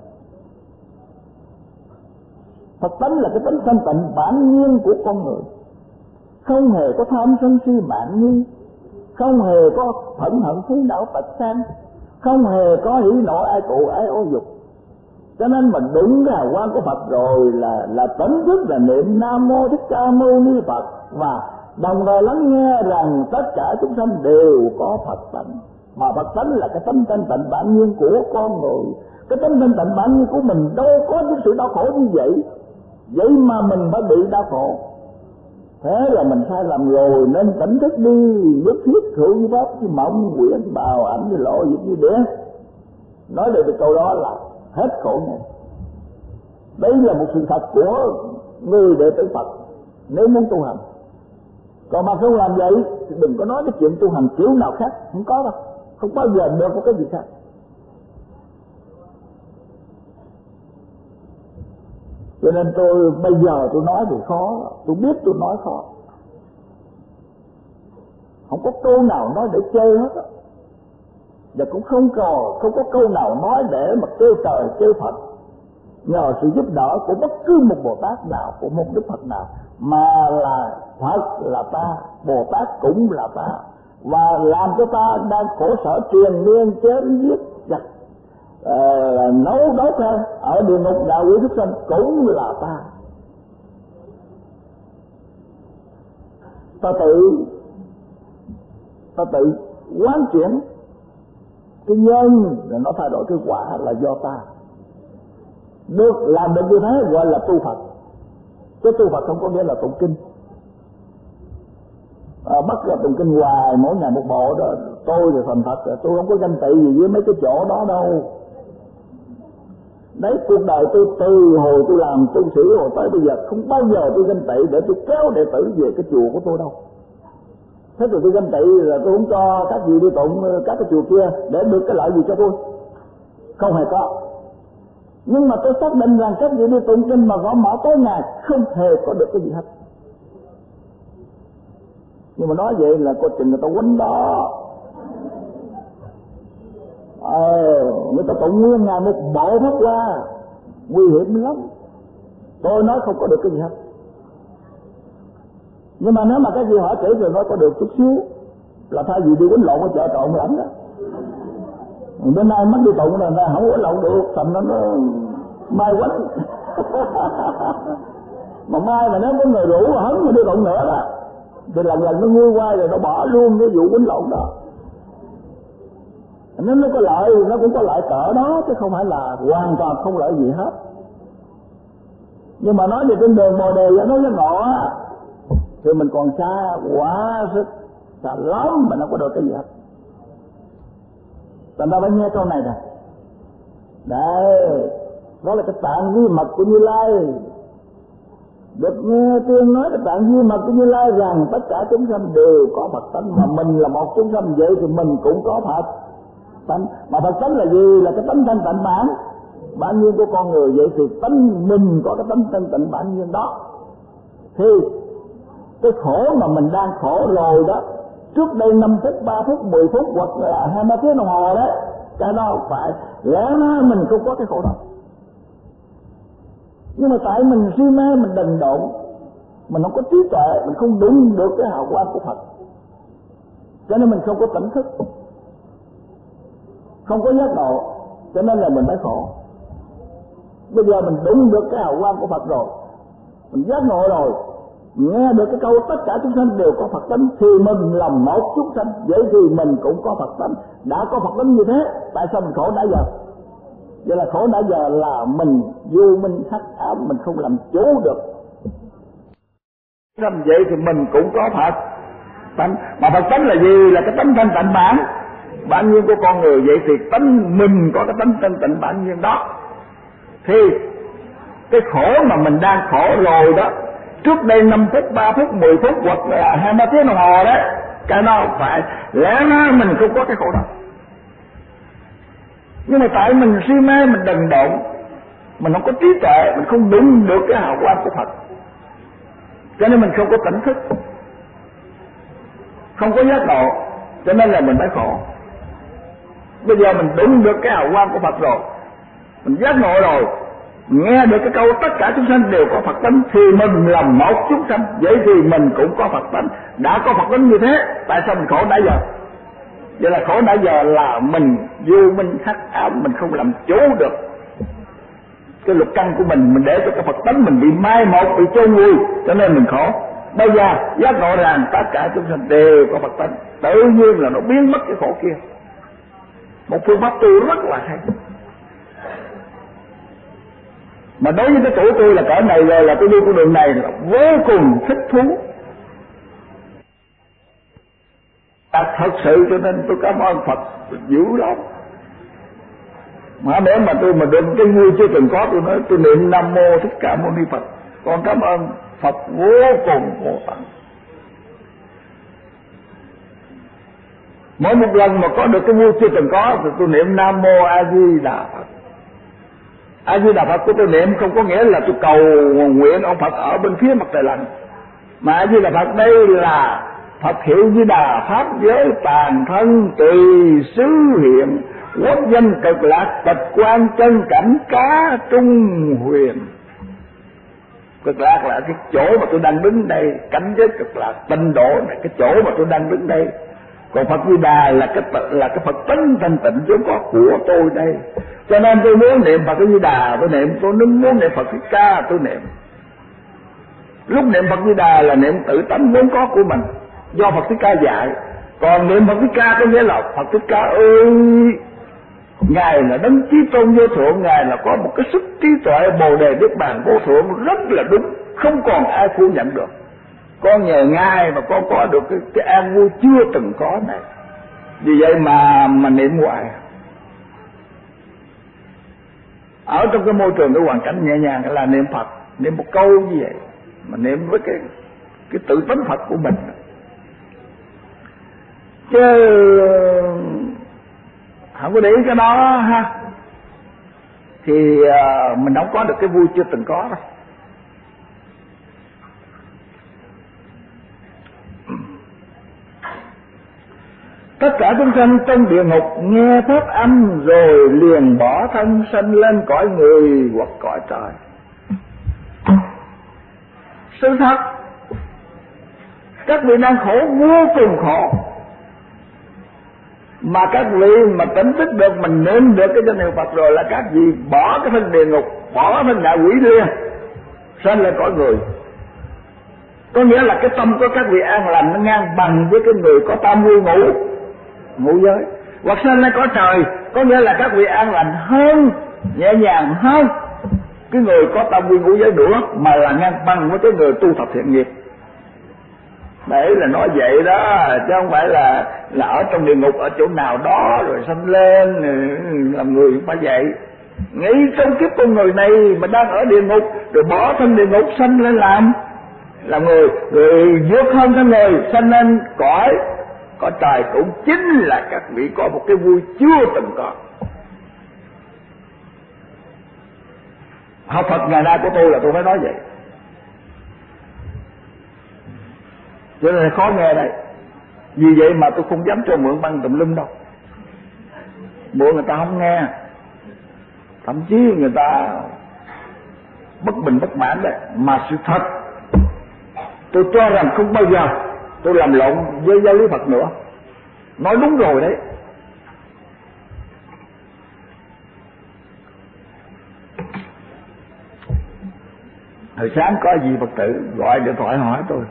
Phật tánh là cái tánh thanh tịnh bản nhiên của con người, không hề có tham sân si mạn nghi, không hề có phẫn hận phú não tật sang, không hề có hỉ nộ ai cụ ái ô dục. Cho nên mình đúng cái hào quang của Phật rồi là là tỉnh thức là niệm Nam Mô Thích Ca Mâu Ni Phật, và đồng thời lắng nghe rằng tất cả chúng sanh đều có Phật tánh. Mà Phật tánh là cái tánh thanh tịnh bản nhiên của con người. Cái tánh thanh tịnh bản nhiên của mình đâu có những sự đau khổ như vậy, vậy mà mình phải bị đau khổ. Thế là mình sai lầm rồi, nên tỉnh thức đi, nhất thiết hữu như pháp như mộng quyển bào ảnh như lộ gì như đĩa. Nói được câu đó là hết khổ này. Đây là một sự thật của người đệ tử Phật nếu muốn tu hành. Còn mà không làm vậy thì đừng có nói cái chuyện tu hành kiểu nào khác, không có đâu, không bao giờ được một cái gì khác. Cho nên tôi bây giờ tôi nói thì khó, tôi biết tôi nói khó, không có câu nào nói để chơi hết á, và cũng không có không có câu nào nói để mà kêu trời kêu Phật. Nhờ sự giúp đỡ của bất cứ một Bồ Tát nào, của một Đức Phật nào, mà là Phật là ta, Bồ Tát cũng là ta, và làm cho ta đang khổ sở triền miên chém giết chặt uh, nấu đốt ha ở địa ngục đạo quỷ súc sanh cũng là ta. Ta tự ta tự quán chuyển cái nhân là nó thay đổi cái quả là do ta. Được làm được như thế gọi là tu Phật, chứ tu Phật không có nghĩa là tụng kinh. À, bắt ra tụng kinh hoài mỗi ngày một bộ đó, tôi là thành Phật, tôi không có ganh tị gì với mấy cái chỗ đó đâu. Đấy, cuộc đời tôi từ hồi tôi làm tu sĩ hồi tới bây giờ không bao giờ tôi ganh tị để tôi kéo đệ tử về cái chùa của tôi đâu. Thế rồi tôi ganh tị là tôi không cho các vị đi tụng các cái chùa kia để được cái lợi gì cho tôi, không hề có. Nhưng mà tôi xác định rằng các vị đi tụng kinh mà gõ mõ tối ngày không hề có được cái gì hết. Nhưng mà nói vậy là coi chừng người ta quýnh đó. Ờ, người ta tụng nguyên ngày một bộ pháp qua, nguy hiểm lắm. Tôi nói không có được cái gì hết. Nhưng mà nếu mà cái gì hỏi kỹ rồi nói có được chút xíu, là thay vì đi quýnh lộn ở chợ trộn lắm đó. Bên nay mất đi tụng rồi, không có lộn được, thành nó nó mai quánh. Mà mai mà nếu có người rủ mà hấn mà đi tụng nữa đó, thì lần lần nó nguôi qua rồi nó bỏ luôn cái vụ quýnh lộn đó. Nếu nó có lợi, nó cũng có lợi cỡ đó, chứ không phải là hoàn toàn không lợi gì hết. Nhưng mà nói về trên đường Bồ Đề nó nói ngộ á, thì mình còn xa quá sức, xa lắm mà nó có được cái gì hết. Thành ra phải nghe câu này nè. Đấy, đó là cái tạng vi mật của Như Lai. Được nghe Tiên nói cái tạng vi mật của Như Lai rằng tất cả chúng sanh đều có Phật tánh, mà mình là một chúng sanh vậy thì mình cũng có Phật tánh. Mà Phật tánh là gì? Là cái tánh thanh tịnh bản bản nhiên của con người. Vậy thì tánh mình có cái tánh thanh tịnh bản nhiên đó, thì cái khổ mà mình đang khổ rồi đó, trước đây năm phút, ba phút, mười phút hoặc là hai mươi phút đồng hồ đó, cái đó phải lẽ ra mình không có cái khổ đó. Nhưng mà tại mình si mê, mình đần độn, mình không có trí tuệ, mình không đúng được cái hào quang của Phật, cho nên mình không có tỉnh thức, không có giác ngộ, cho nên là mình phải khổ. Bây giờ mình đúng được cái hào quang của Phật rồi, mình giác ngộ rồi, nghe được cái câu tất cả chúng sanh đều có Phật tánh, thì mình làm một chúng sanh, vậy thì mình cũng có Phật tánh. Đã có Phật tánh như thế, tại sao mình khổ đã giờ? Vậy là khổ đã giờ là mình vô minh hắc ám, mình không làm chủ được. Vậy thì mình cũng có Phật tánh. Mà Phật tánh là gì? Là cái tánh thanh tịnh bản bản nhiên của con người. Vậy thì tánh mình có cái tánh thanh tịnh bản nhiên đó, thì cái khổ mà mình đang khổ rồi đó, trước đây năm phút, ba phút, mười phút hoặc là hai ba tiếng đồng hồ đấy, cái đó phải lẽ ra mình không có cái khổ đó. Nhưng mà tại mình si mê, mình đần độn, mình không có trí tuệ, mình không đúng được cái hào quang của Phật, cho nên mình không có tỉnh thức, không có giác ngộ, cho nên là mình phải khổ. Bây giờ mình đúng được cái hào quang của Phật rồi, mình giác ngộ rồi, nghe được cái câu tất cả chúng sanh đều có Phật tánh, thì mình là một chúng sanh, vậy thì mình cũng có Phật tánh. Đã có Phật tánh như thế, tại sao mình khổ đã giờ? Vậy là khổ đã giờ là mình vô minh hắc ám, mình không làm chủ được cái lục căn của mình, mình để cho cái Phật tánh mình bị mai một, bị chôn vùi, cho nên mình khổ. Bây giờ giác ngộ rằng tất cả chúng sanh đều có Phật tánh, tự nhiên là nó biến mất cái khổ kia. Một phương pháp tu rất là hay. Mà đối với cái tuổi tôi là cỡ này rồi, là tôi đi con đường này là vô cùng thích thú. À, thật sự cho nên tôi cảm ơn Phật dữ lắm. Mà để mà tôi mà được cái vui chưa từng có, tôi nói tôi niệm Nam Mô Thích Ca Mâu Ni Phật, con cảm ơn Phật vô cùng vô tận. Mỗi một lần mà có được cái vui chưa từng có thì tôi niệm Nam Mô A Di Đà Phật. A Di Đà Phật của tôi niệm không có nghĩa là tôi cầu nguyện ông Phật ở bên phía mặt trời lặn, mà A Di Đà Phật đây là Phật hiệu Di Đà pháp giới tàn thân tùy xứ hiện, quốc danh cực lạc tịch quan chân cảnh cá trung huyền. Cực lạc là cái chỗ mà tôi đang đứng đây, cảnh giới cực lạc tinh độ này, cái chỗ mà tôi đang đứng đây. Còn Phật Di Đà là cái là cái Phật tánh thanh tịnh vốn có của tôi đây. Cho nên tôi muốn niệm Phật Di Đà tôi niệm, tôi muốn niệm Phật Thích Ca tôi niệm. Lúc niệm Phật Di Đà là niệm tự tánh vốn có của mình, do Phật Thích Ca dạy. Còn niệm Phật Thích Ca có nghĩa là Phật Thích Ca ơi, Ngài là đấng chí tôn vô thượng, Ngài là có một cái sức trí tuệ bồ đề niết bàn vô thượng rất là đúng, không còn ai phủ nhận được. Con nhờ Ngài mà con có được cái, cái an vui chưa từng có này. Vì vậy mà mà niệm hoài. Ở trong cái môi trường, cái hoàn cảnh nhẹ nhàng là niệm Phật, niệm một câu như vậy, mà niệm với cái cái tự tánh Phật của mình. Chứ không có để ý cái đó ha, thì uh, mình không có được cái vui chưa từng có đâu. Tất cả chúng sanh trong địa ngục nghe pháp âm rồi liền bỏ thân sanh lên cõi người hoặc cõi trời. Sự thật, các vị đang khổ vô cùng khổ, mà các vị mà tỉnh thức được, mình nên được cái danh hiệu Phật rồi là các vị bỏ cái thân địa ngục, bỏ thân ngạ quỷ liền, sanh lên cõi người. Có nghĩa là cái tâm của các vị an lành nó ngang bằng với cái người có tam quy ngũ ngũ giới. Hoặc sanh lên cõi trời, có nghĩa là các vị an lành hơn, nhẹ nhàng hơn cái người có tam quy ngũ giới nữa, mà là ngang bằng với cái người tu thập thiện nghiệp. Đấy là nói vậy đó, chứ không phải là là ở trong địa ngục ở chỗ nào đó rồi sanh lên làm người, không phải vậy. Nghĩ trong kiếp con người này mà đang ở địa ngục rồi bỏ thân địa ngục sanh lên làm làm người, rồi vượt hơn thân người sanh lên cõi cõi trời, cũng chính là các vị có một cái vui chưa từng có. Học Phật ngày nay của tôi là tôi phải nói vậy, cho nên là khó nghe đây. Vì vậy mà tôi không dám cho mượn băng tùm lum đâu. buộc người ta không nghe, thậm chí người ta bất bình bất mãn đấy. Mà sự thật tôi cho rằng không bao giờ tôi làm lộn với giáo lý Phật nữa, nói đúng rồi đấy. Hồi sáng có gì Phật tử gọi điện thoại hỏi tôi,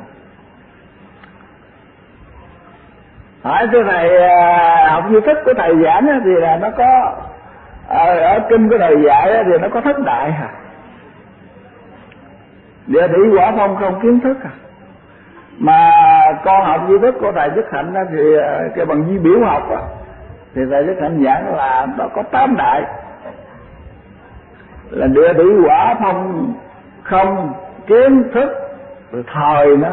hỏi thưa thầy, học duy thức của thầy giảng thì là nó có ở, ở kinh của thầy dạy thì nó có thất đại hả? Địa thủy hỏa phong không kiến thức à? Mà con học duy thức của thầy Đức Hạnh thì cái bằng di biểu học á, thì thầy Đức Hạnh giảng là nó có tám đại, là địa thủy hỏa phong không kiến thức rồi thời nữa.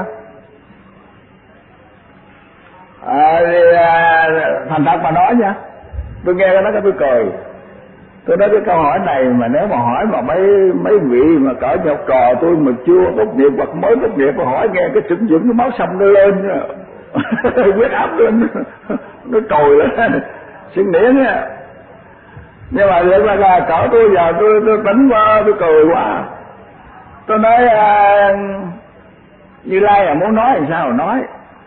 À, thì, à, thành thật mà nói nha, tôi nghe cái đó cái tôi cười. Tôi nói cái câu hỏi này mà nếu mà hỏi mà mấy mấy vị mà cỡ như học trò tôi mà chưa tốt nghiệp hoặc mới tốt nghiệp mà hỏi nghe cái chững chững cái máu xăm nó lên huyết áp lên nó trồi lên xuyên điển á. Nhưng mà vậy là cỡ tôi giờ tôi tôi tỉnh qua tôi cười quá. Tôi nói à, Như Lai là muốn nói thì sao mà nói,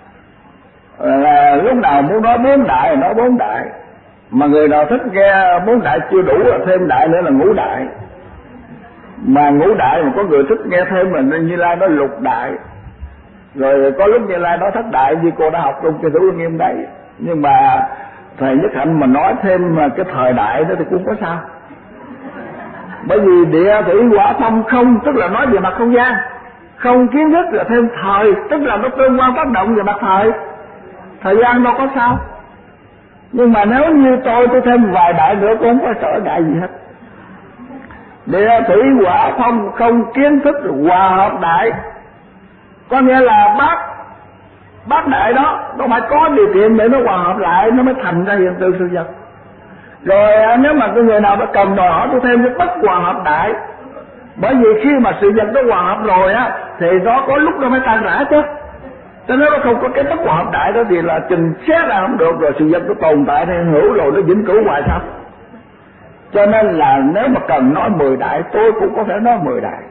là lúc nào muốn nói bốn đại nói bốn đại, mà người nào thích nghe bốn đại chưa đủ là thêm đại nữa là ngũ đại, mà ngũ đại mà có người thích nghe thêm là Như Lai nói lục đại, rồi có lúc Như Lai nói thất đại như cô đã học trong cái Thủ Lăng Nghiêm đấy. Nhưng mà thầy Nhất Hạnh mà nói thêm mà cái thời đại đó thì cũng có sao, bởi vì địa thủy hỏa phong không tức là nói về mặt không gian, không kiến thức là thêm thời tức là nó tương quan tác động về mặt thời, thời gian đâu có sao. Nhưng mà nếu như tôi tôi thêm vài đại nữa cũng không có trở ngại gì hết. Địa thủy hỏa phong không kiến thức hòa hợp đại, có nghĩa là bát bát đại đó nó phải có điều kiện để nó hòa hợp lại nó mới thành ra hiện tượng sự vật. Rồi nếu mà cái người nào đã cần đòi hỏi tôi thêm cái bất hòa hợp đại, bởi vì khi mà sự vật nó hòa hợp rồi á thì nó có lúc nó phải tan rã chứ. Cho nên nó không có cái bất hòa hợp đại đó thì là trình xét ra không được, rồi sự vật nó tồn tại theo hữu rồi nó vĩnh cửu hoài sao. Cho nên là nếu mà cần nói mười đại tôi cũng có thể nói mười đại.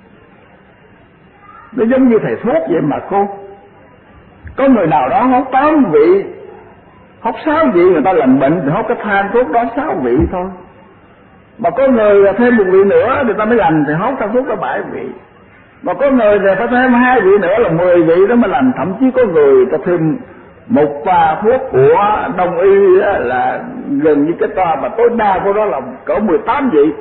Nó giống như thầy thuốc vậy mà cô. Có người nào đó hốt tám vị, hốt sáu vị người ta làm bệnh thì hốt cái thang thuốc đó sáu vị thôi. Mà có người thêm một vị nữa người ta mới lành thì hốt thang thuốc đó bảy vị. Mà có người thì phải thêm hai vị nữa là mười vị đó mới lành. Thậm chí có người ta thêm một pha thuốc của đông y là gần như cái toa mà tối đa của đó là cỡ mười tám vị.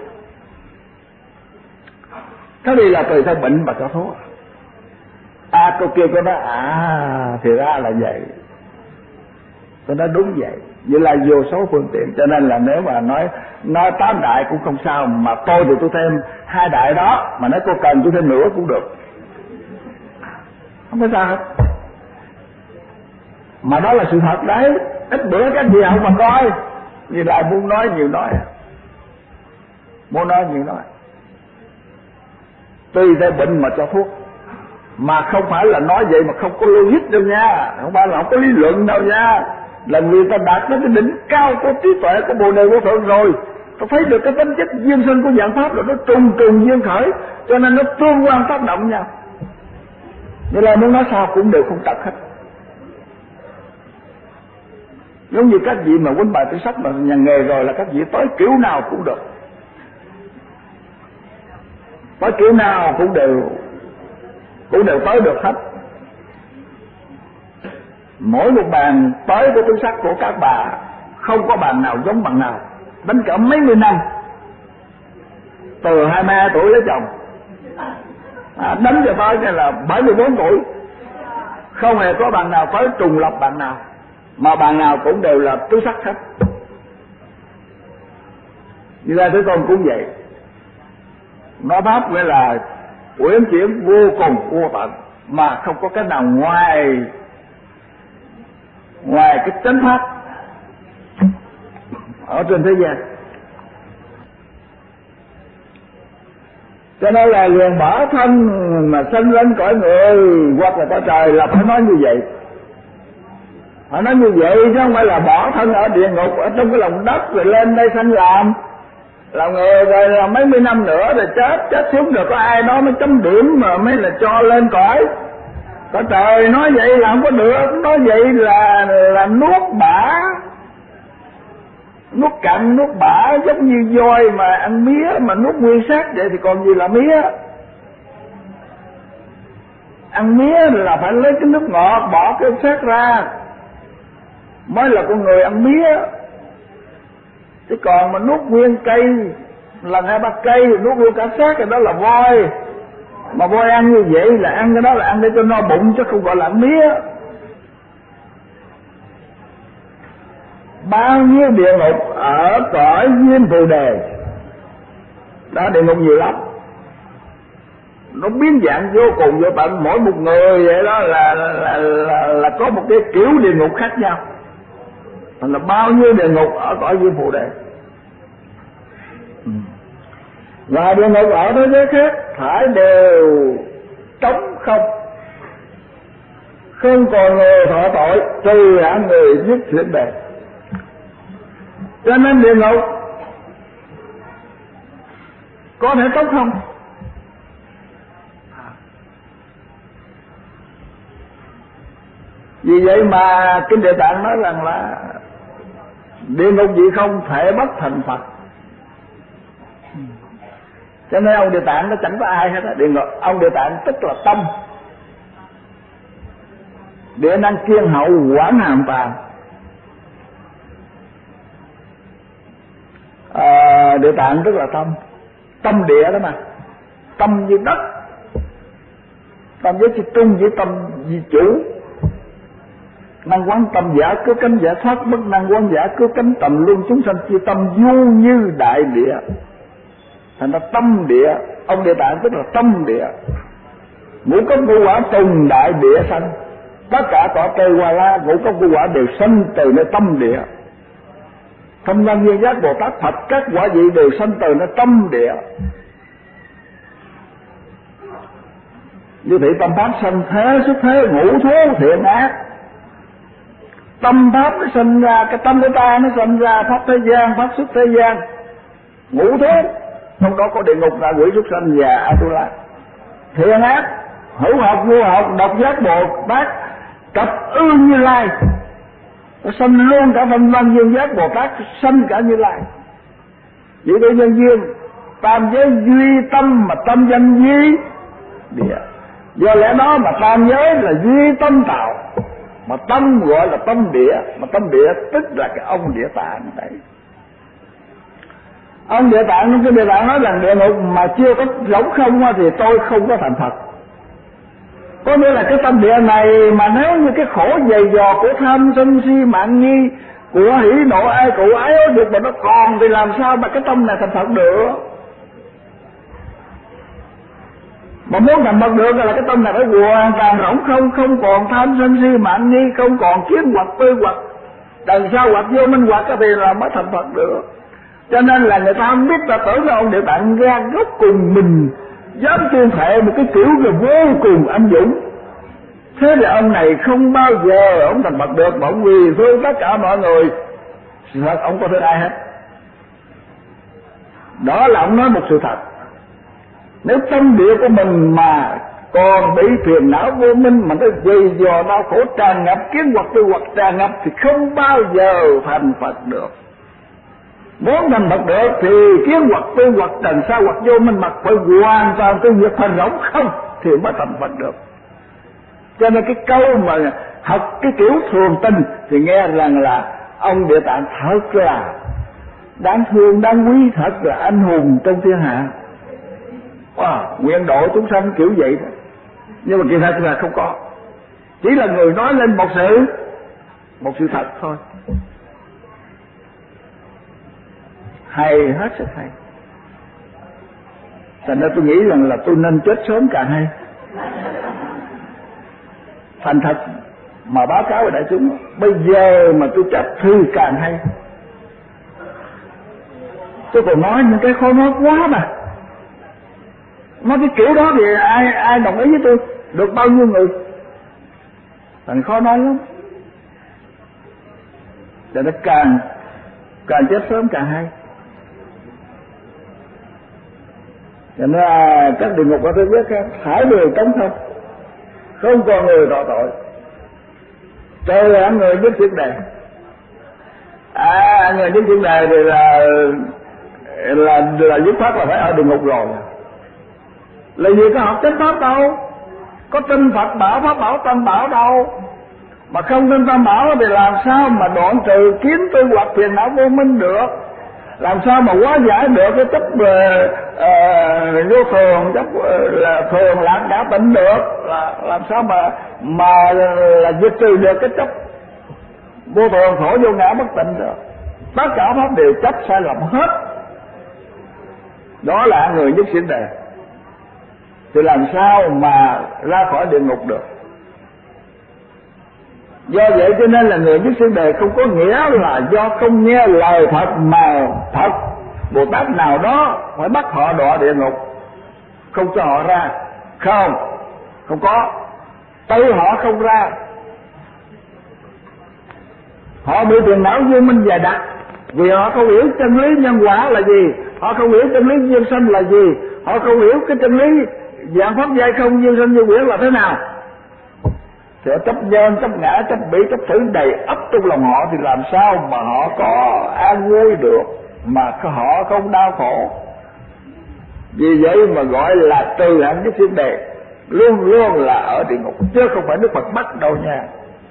Thế thì là tùy theo bệnh mà cho thuốc. À cô kia cô nói à thì ra là vậy. Tôi nói đúng vậy. Vậy là vô số phương tiện. Cho nên là nếu mà nói nói tám đại cũng không sao, mà tôi thì tôi thêm hai đại đó, mà nếu cô cần tôi thêm nữa cũng được, không có sao hết. Mà đó là sự thật đấy. Ít bữa các gì không mà coi, vì lại muốn nói nhiều nói, muốn nói nhiều nói. Tùy theo bệnh mà cho thuốc, mà không phải là nói vậy mà không có logic đâu nha, không phải là không có lý luận đâu nha. Là người ta đạt đến cái đỉnh cao của trí tuệ của Bồ Đề Vô Thượng rồi, ta thấy được cái tính chất duyên sinh của dạng pháp rồi nó trùng trùng duyên khởi, cho nên nó tương quan tác động nhau. Vậy là muốn nói sao cũng đều không tật hết. Giống như các vị mà quýnh bài tự sách mà nhà nghề rồi là các vị tới kiểu nào cũng được, tới kiểu nào cũng đều cũng đều tới được hết. Mỗi một bàn tới của tứ sắc của các bà không có bàn nào giống bàn nào, đánh cỡ mấy mươi năm, từ hai mươi hai tuổi lấy chồng à, đánh cho tới cái là bảy mươi bốn tuổi, không hề có bàn nào tới trùng lập bàn nào, mà bàn nào cũng đều là tứ sắc hết. Như là Thế Tôn cũng vậy, nó pháp nghĩa là uyển chuyển vô cùng vô tận, mà không có cái nào ngoài ngoài cái chánh pháp ở trên thế gian. Cho nên là liền bỏ thân mà sanh lên cõi người hoặc là cõi trời là phải nói như vậy. Họ nói như vậy chứ không phải là bỏ thân ở địa ngục, ở trong cái lòng đất rồi lên đây sanh làm làm người rồi là mấy mươi năm nữa rồi chết chết xuống rồi có ai đó mới chấm điểm mà mới là cho lên cõi. Có trời nói vậy là không có được, nói vậy là là nuốt bả, nuốt cặn nuốt bả, giống như voi mà ăn mía mà nuốt nguyên xác vậy thì còn gì là mía. Ăn mía là phải lấy cái nước ngọt bỏ cái xác ra mới là con người ăn mía, chứ còn mà nuốt nguyên cây lần hai ba cây nuốt luôn cả xác rồi đó là voi. Mà voi ăn như vậy là ăn cái đó là ăn để cho no bụng chứ không gọi là ăn mía. Bao nhiêu địa ngục ở cõi Diêm Phù Đề, đó địa ngục nhiều lắm, nó biến dạng vô cùng vô tận, mỗi một người vậy đó là là, là, là, là có một cái kiểu địa ngục khác nhau. Thành là bao nhiêu địa ngục ở cõi Diêm Phù Đề. Và địa ngục ở thế giới khác phải đều trống không, không còn người thọ tội trừ hạng người giết thuyền bè. Cho nên địa ngục có thể trống không. Vì vậy mà Kinh Địa Tạng nói rằng là địa ngục gì không thể bất thành Phật. Cho nên ông Địa Tạng nó chẳng có ai hết á. Địa ngục ông Địa Tạng tức là tâm, địa năng kiên hậu quán hàm tàng. À, Địa Tạng tức là tâm, tâm địa đó mà, tâm như đất, tâm với chữ trung với tâm vì chủ. Năng quán tâm giả cứu cánh giải thoát, bất năng quán giả cứu cánh tầm luôn chúng sanh, chia tâm du như đại địa. Thành ra tâm địa, ông Địa Tạng tức là tâm địa. Ngũ cốc ngũ quả tùng đại địa sanh, tất cả cỏ cây hoa la ngũ cốc ngũ quả đều sanh từ nơi tâm địa. Thông Văn Duyên Giác Bồ Tát Phật các quả vị đều sanh từ nơi tâm địa. Như thị tâm pháp sanh thế xuất thế ngũ thú thiện ác. Tâm pháp nó sinh ra, cái tâm của ta nó sinh ra pháp thế gian, pháp xuất thế gian, ngũ thú, trong đó có địa ngục, ngạ quỷ, súc sanh và Atula. Thiện ác, hữu học, vô học, độc giác Bồ Tát, cập ư Như Lai, nó sanh luôn cả Thanh Văn Duyên Giác Bồ Tát, sanh cả Như Lai. Vậy để nhân duyên tam giới duy tâm mà tâm danh duy địa. Do lẽ đó mà tam giới là duy tâm tạo, mà tâm gọi là tâm địa, mà tâm địa tức là cái ông Địa Tạng đấy. Ông Địa Tạng, cái Địa Tạng nói rằng địa ngục mà chưa có lỗng không thì tôi không có thành Phật. Có nghĩa là cái tâm địa này mà nếu như cái khổ dày dò của tham sân si mạng nghi, của hỉ nộ ai cụ ái ố được mà nó còn thì làm sao mà cái tâm này thành Phật được. Mà muốn thành Phật được là cái tâm này phải hoàn toàn rỗng không, không còn tham sân si mạng nghi, không còn kiến hoặc tư hoặc đằng sau hoặc vô minh hoặc thì là mới thành Phật được. Cho nên là người ta không biết, ta tưởng là ông Địa Tạng ra gốc cùng mình dám tuyên thệ một cái kiểu là vô cùng anh dũng. Thế là ông này không bao giờ ông thành Phật được, mà ông vì thương tất cả mọi người, sự thật ông có thương ai hết. Đó là ông nói một sự thật. Nếu tâm địa của mình mà còn bị phiền não vô minh mà nó dày dò đau khổ tràn ngập, kiến hoặc tư hoặc tràn ngập thì không bao giờ thành Phật được. Muốn thành Phật được thì kiến hoặc tư hoặc trần sao hoặc vô minh mặt phải hoàn toàn tiêu diệt thành rỗng không thì mới thành Phật được. Cho nên cái câu mà học cái kiểu thường tình thì nghe rằng là ông Địa Tạng thật là đáng thương, đáng quý, thật là anh hùng trong thiên hạ. Wow, nguyện độ chúng sanh kiểu vậy đó. Nhưng mà kỳ thật là không có, chỉ là người nói lên một sự một sự thật thôi. Hay, hết sức hay. Thành ra tôi nghĩ rằng là tôi nên chết sớm càng hay. Thành thật mà báo cáo với đại chúng, bây giờ mà tôi chết thì càng hay. Tôi còn nói những cái khó nói quá mà. Nói cái kiểu đó thì ai ai đồng ý với tôi, được bao nhiêu người. Thành khó nói lắm. cho nó càng càng chết sớm càng hay. Cho nên các địa ngục ở thế giới khác thải người trống không, không còn người đọ tội. Trời là người nhất chuyện đề. À, người nhất chuyện đề thì là là là dứt khoát là phải ở địa ngục rồi. Là gì có học chánh pháp đâu, có tin Phật bảo pháp bảo Tam bảo đâu, mà không tin Tam bảo thì làm sao mà đoạn trừ kiến tư hoặc phiền não vô minh được, làm sao mà hóa giải được cái chấp uh, uh, vô thường, chấp uh, là thường lạc ngã tịnh được, là làm sao mà mà là diệt trừ được cái chấp vô thường khổ vô ngã bất tịnh được. Tất cả pháp đều chấp sai lầm hết. Đó là người nhất xỉn đề. Thì làm sao mà ra khỏi địa ngục được? Do vậy cho nên là người nhất xỉn đề không có nghĩa là do không nghe lời Phật mà Phật Bồ Tát nào đó phải bắt họ đọa địa ngục, không cho họ ra. Không, không có. Tự họ không ra. Họ bị phiền não vô minh dày đặc vì họ không hiểu chân lý nhân quả là gì, họ không hiểu chân lý duyên sanh là gì, họ không hiểu cái chân lý dạng pháp giai không duyên sanh duyên quyển là thế nào. Thì chấp nhân, chấp ngã, chấp bỉ, chấp thử đầy ấp trong lòng họ thì làm sao mà họ có an vui được, mà họ không đau khổ. Vì vậy mà gọi là từ hạnh nhất xỉn đề, luôn luôn là ở địa ngục, chứ không phải Đức Phật bắt đâu nha.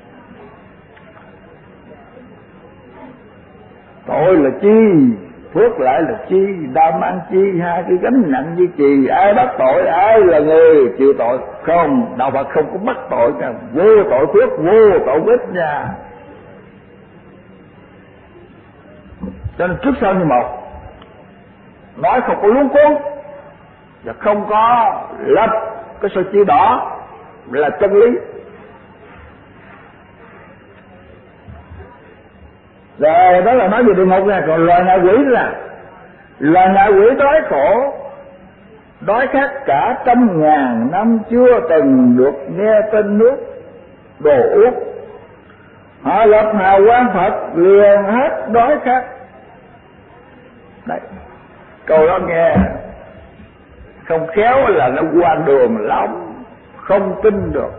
Tội là chi, phước lại là chi, đam ăn chi, hai cái gánh nặng như chì. Ai bắt tội, ai là người chịu tội? Không, đạo Phật không có bắt tội cả. Vô tội phước, vô tội ích nha. Cho nên trước sau như một, nói không có luống cuốn và không có lập cái sợi chỉ đỏ là chân lý. Rồi đó là nói về địa ngục nha. Còn loài ngạ quỷ là loài ngạ quỷ đói khổ, đói khát cả trăm ngàn năm chưa từng được nghe tên nước đồ uống. Họ lập hào quang Phật liền hết đói khát. Đấy, câu đó nghe không khéo là nó qua đường lắm, không tin được.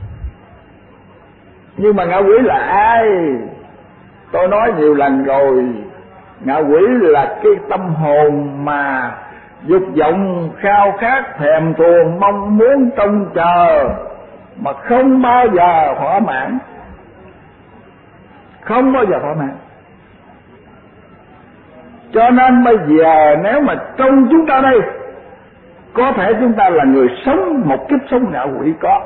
Nhưng mà ngạ quỷ là ai? Tôi nói nhiều lần rồi, ngạ quỷ là cái tâm hồn mà dục vọng khao khát thèm thuồng mong muốn trông chờ mà không bao giờ thỏa mãn, không bao giờ thỏa mãn. Cho nên bây giờ nếu mà trong chúng ta đây có thể chúng ta là người sống một kiếp sống ngạ quỷ có,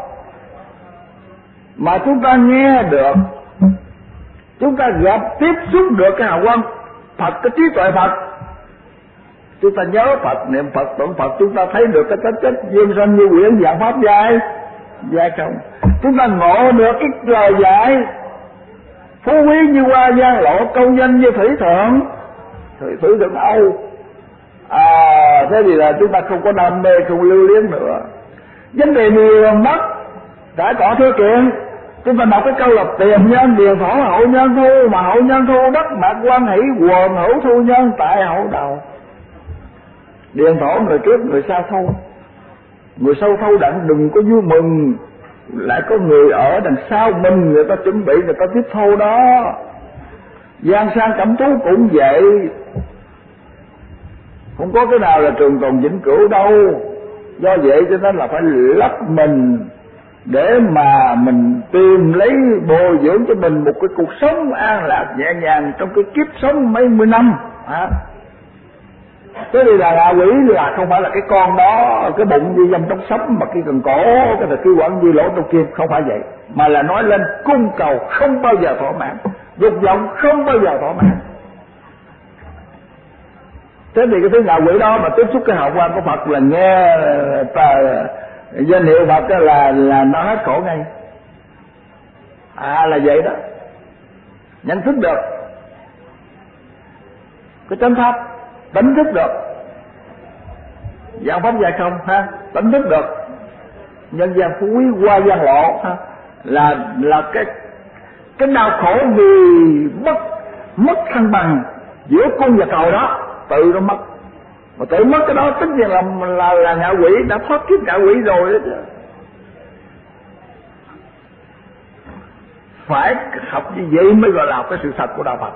mà chúng ta nghe được, chúng ta gặp tiếp xúc được cái hào quang Phật, cái trí tuệ Phật, chúng ta nhớ Phật, niệm Phật, tụng Phật, chúng ta thấy được cái tính chất duyên sanh như quyển dạng pháp giai giai không. Chúng ta ngộ được cái lời dạy phú quý như hoa giang lộ, công danh như thủy thượng thủy thủy thượng Âu. À thế thì là chúng ta không có đam mê, không lưu luyến nữa. Vấn đề nhiều mất đã có thứ kiện. Chúng ta đọc cái câu là tiền nhân điền thổ hậu nhân thu, mà hậu nhân thu đất mạc quan hỷ quần hữu thu nhân tại hậu đầu. Điền thổ người trước người sau thu, người sau thu đặng đừng có vui mừng, lại có người ở đằng sau mình, người ta chuẩn bị, người ta tiếp thu đó. Giang sang cẩm tú cũng vậy, không có cái nào là trường tồn vĩnh cửu đâu. Do vậy cho nên là phải lấp mình để mà mình tìm lấy bồi dưỡng cho mình một cái cuộc sống an lạc nhẹ nhàng trong cái kiếp sống mấy mươi năm. À, thế thì là ngạ quỷ là không phải là cái con đó, cái bụng như dâm trong sấm mà cái cần cổ, cái là cái quẩn như lỗ trong kim, không phải vậy, mà là nói lên cung cầu không bao giờ thỏa mãn, dục vọng không bao giờ thỏa mãn. Thế thì cái thứ ngạ quỷ đó mà tiếp xúc cái hào quang của Phật là nghe tờ danh hiệu Phật là là nó hết khổ ngay. À là vậy đó, nhận thức được cái chánh pháp, tỉnh thức được dạng pháp dài không ha, tỉnh thức được nhân gian phú quý qua gian lộ ha, là là cái cái đau khổ vì bất mất thăng bằng giữa cung và cầu đó, tự nó mất. Mà tự mất cái đó tất nhiên là là, là ngạ quỷ, đã thoát kiếp ngạ quỷ rồi đó chứ. Phải học như vậy mới gọi là cái sự thật của đạo Phật.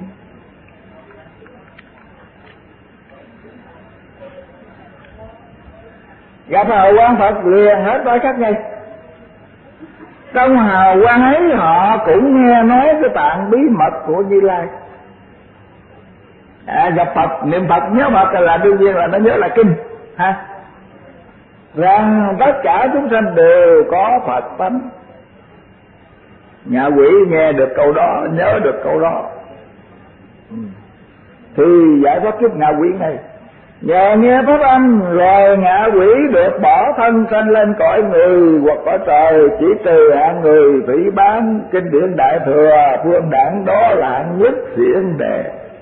Gặp hào quang Phật liền hết tối khắc ngay. Trong hào quang ấy họ cũng nghe nói cái tạng bí mật của Như Lai. À, gặp Phật, niệm Phật, nhớ Phật là đương nhiên là nó nhớ là kinh ha. Rằng tất cả chúng sanh đều có Phật tánh. Ngạ quỷ nghe được câu đó, nhớ được câu đó thì giải thoát kiếp ngạ quỷ này. Nhờ nghe pháp âm rồi ngạ quỷ được bỏ thân sanh lên cõi người hoặc cõi trời, chỉ trừ hạng người phỉ báng kinh điển đại thừa phương đẳng, đó là hạng nhất xiển đề.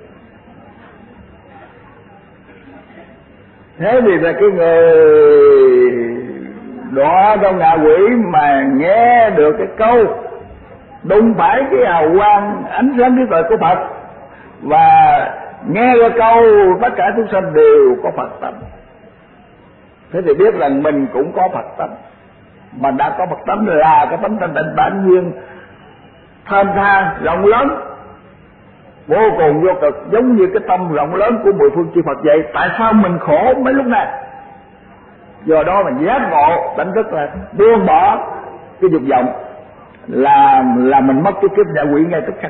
Thế thì là cái người đọa trong ngạ quỷ mà nghe được cái câu đụng phải cái hào quang ánh sáng trí tuệ của Phật và nghe cái câu tất cả chúng sanh đều có Phật tánh, thế thì biết rằng mình cũng có Phật tánh. Mà đã có Phật tánh là cái tánh thanh tịnh bản nhiên thênh thang rộng lớn vô cùng vô cực, giống như cái tâm rộng lớn của mười phương chư Phật vậy. Tại sao mình khổ mấy lúc này? Do đó mình giác ngộ đánh thức là buông bỏ cái dục vọng, là là mình mất cái kiếp ngạ quỷ ngay tức khắc.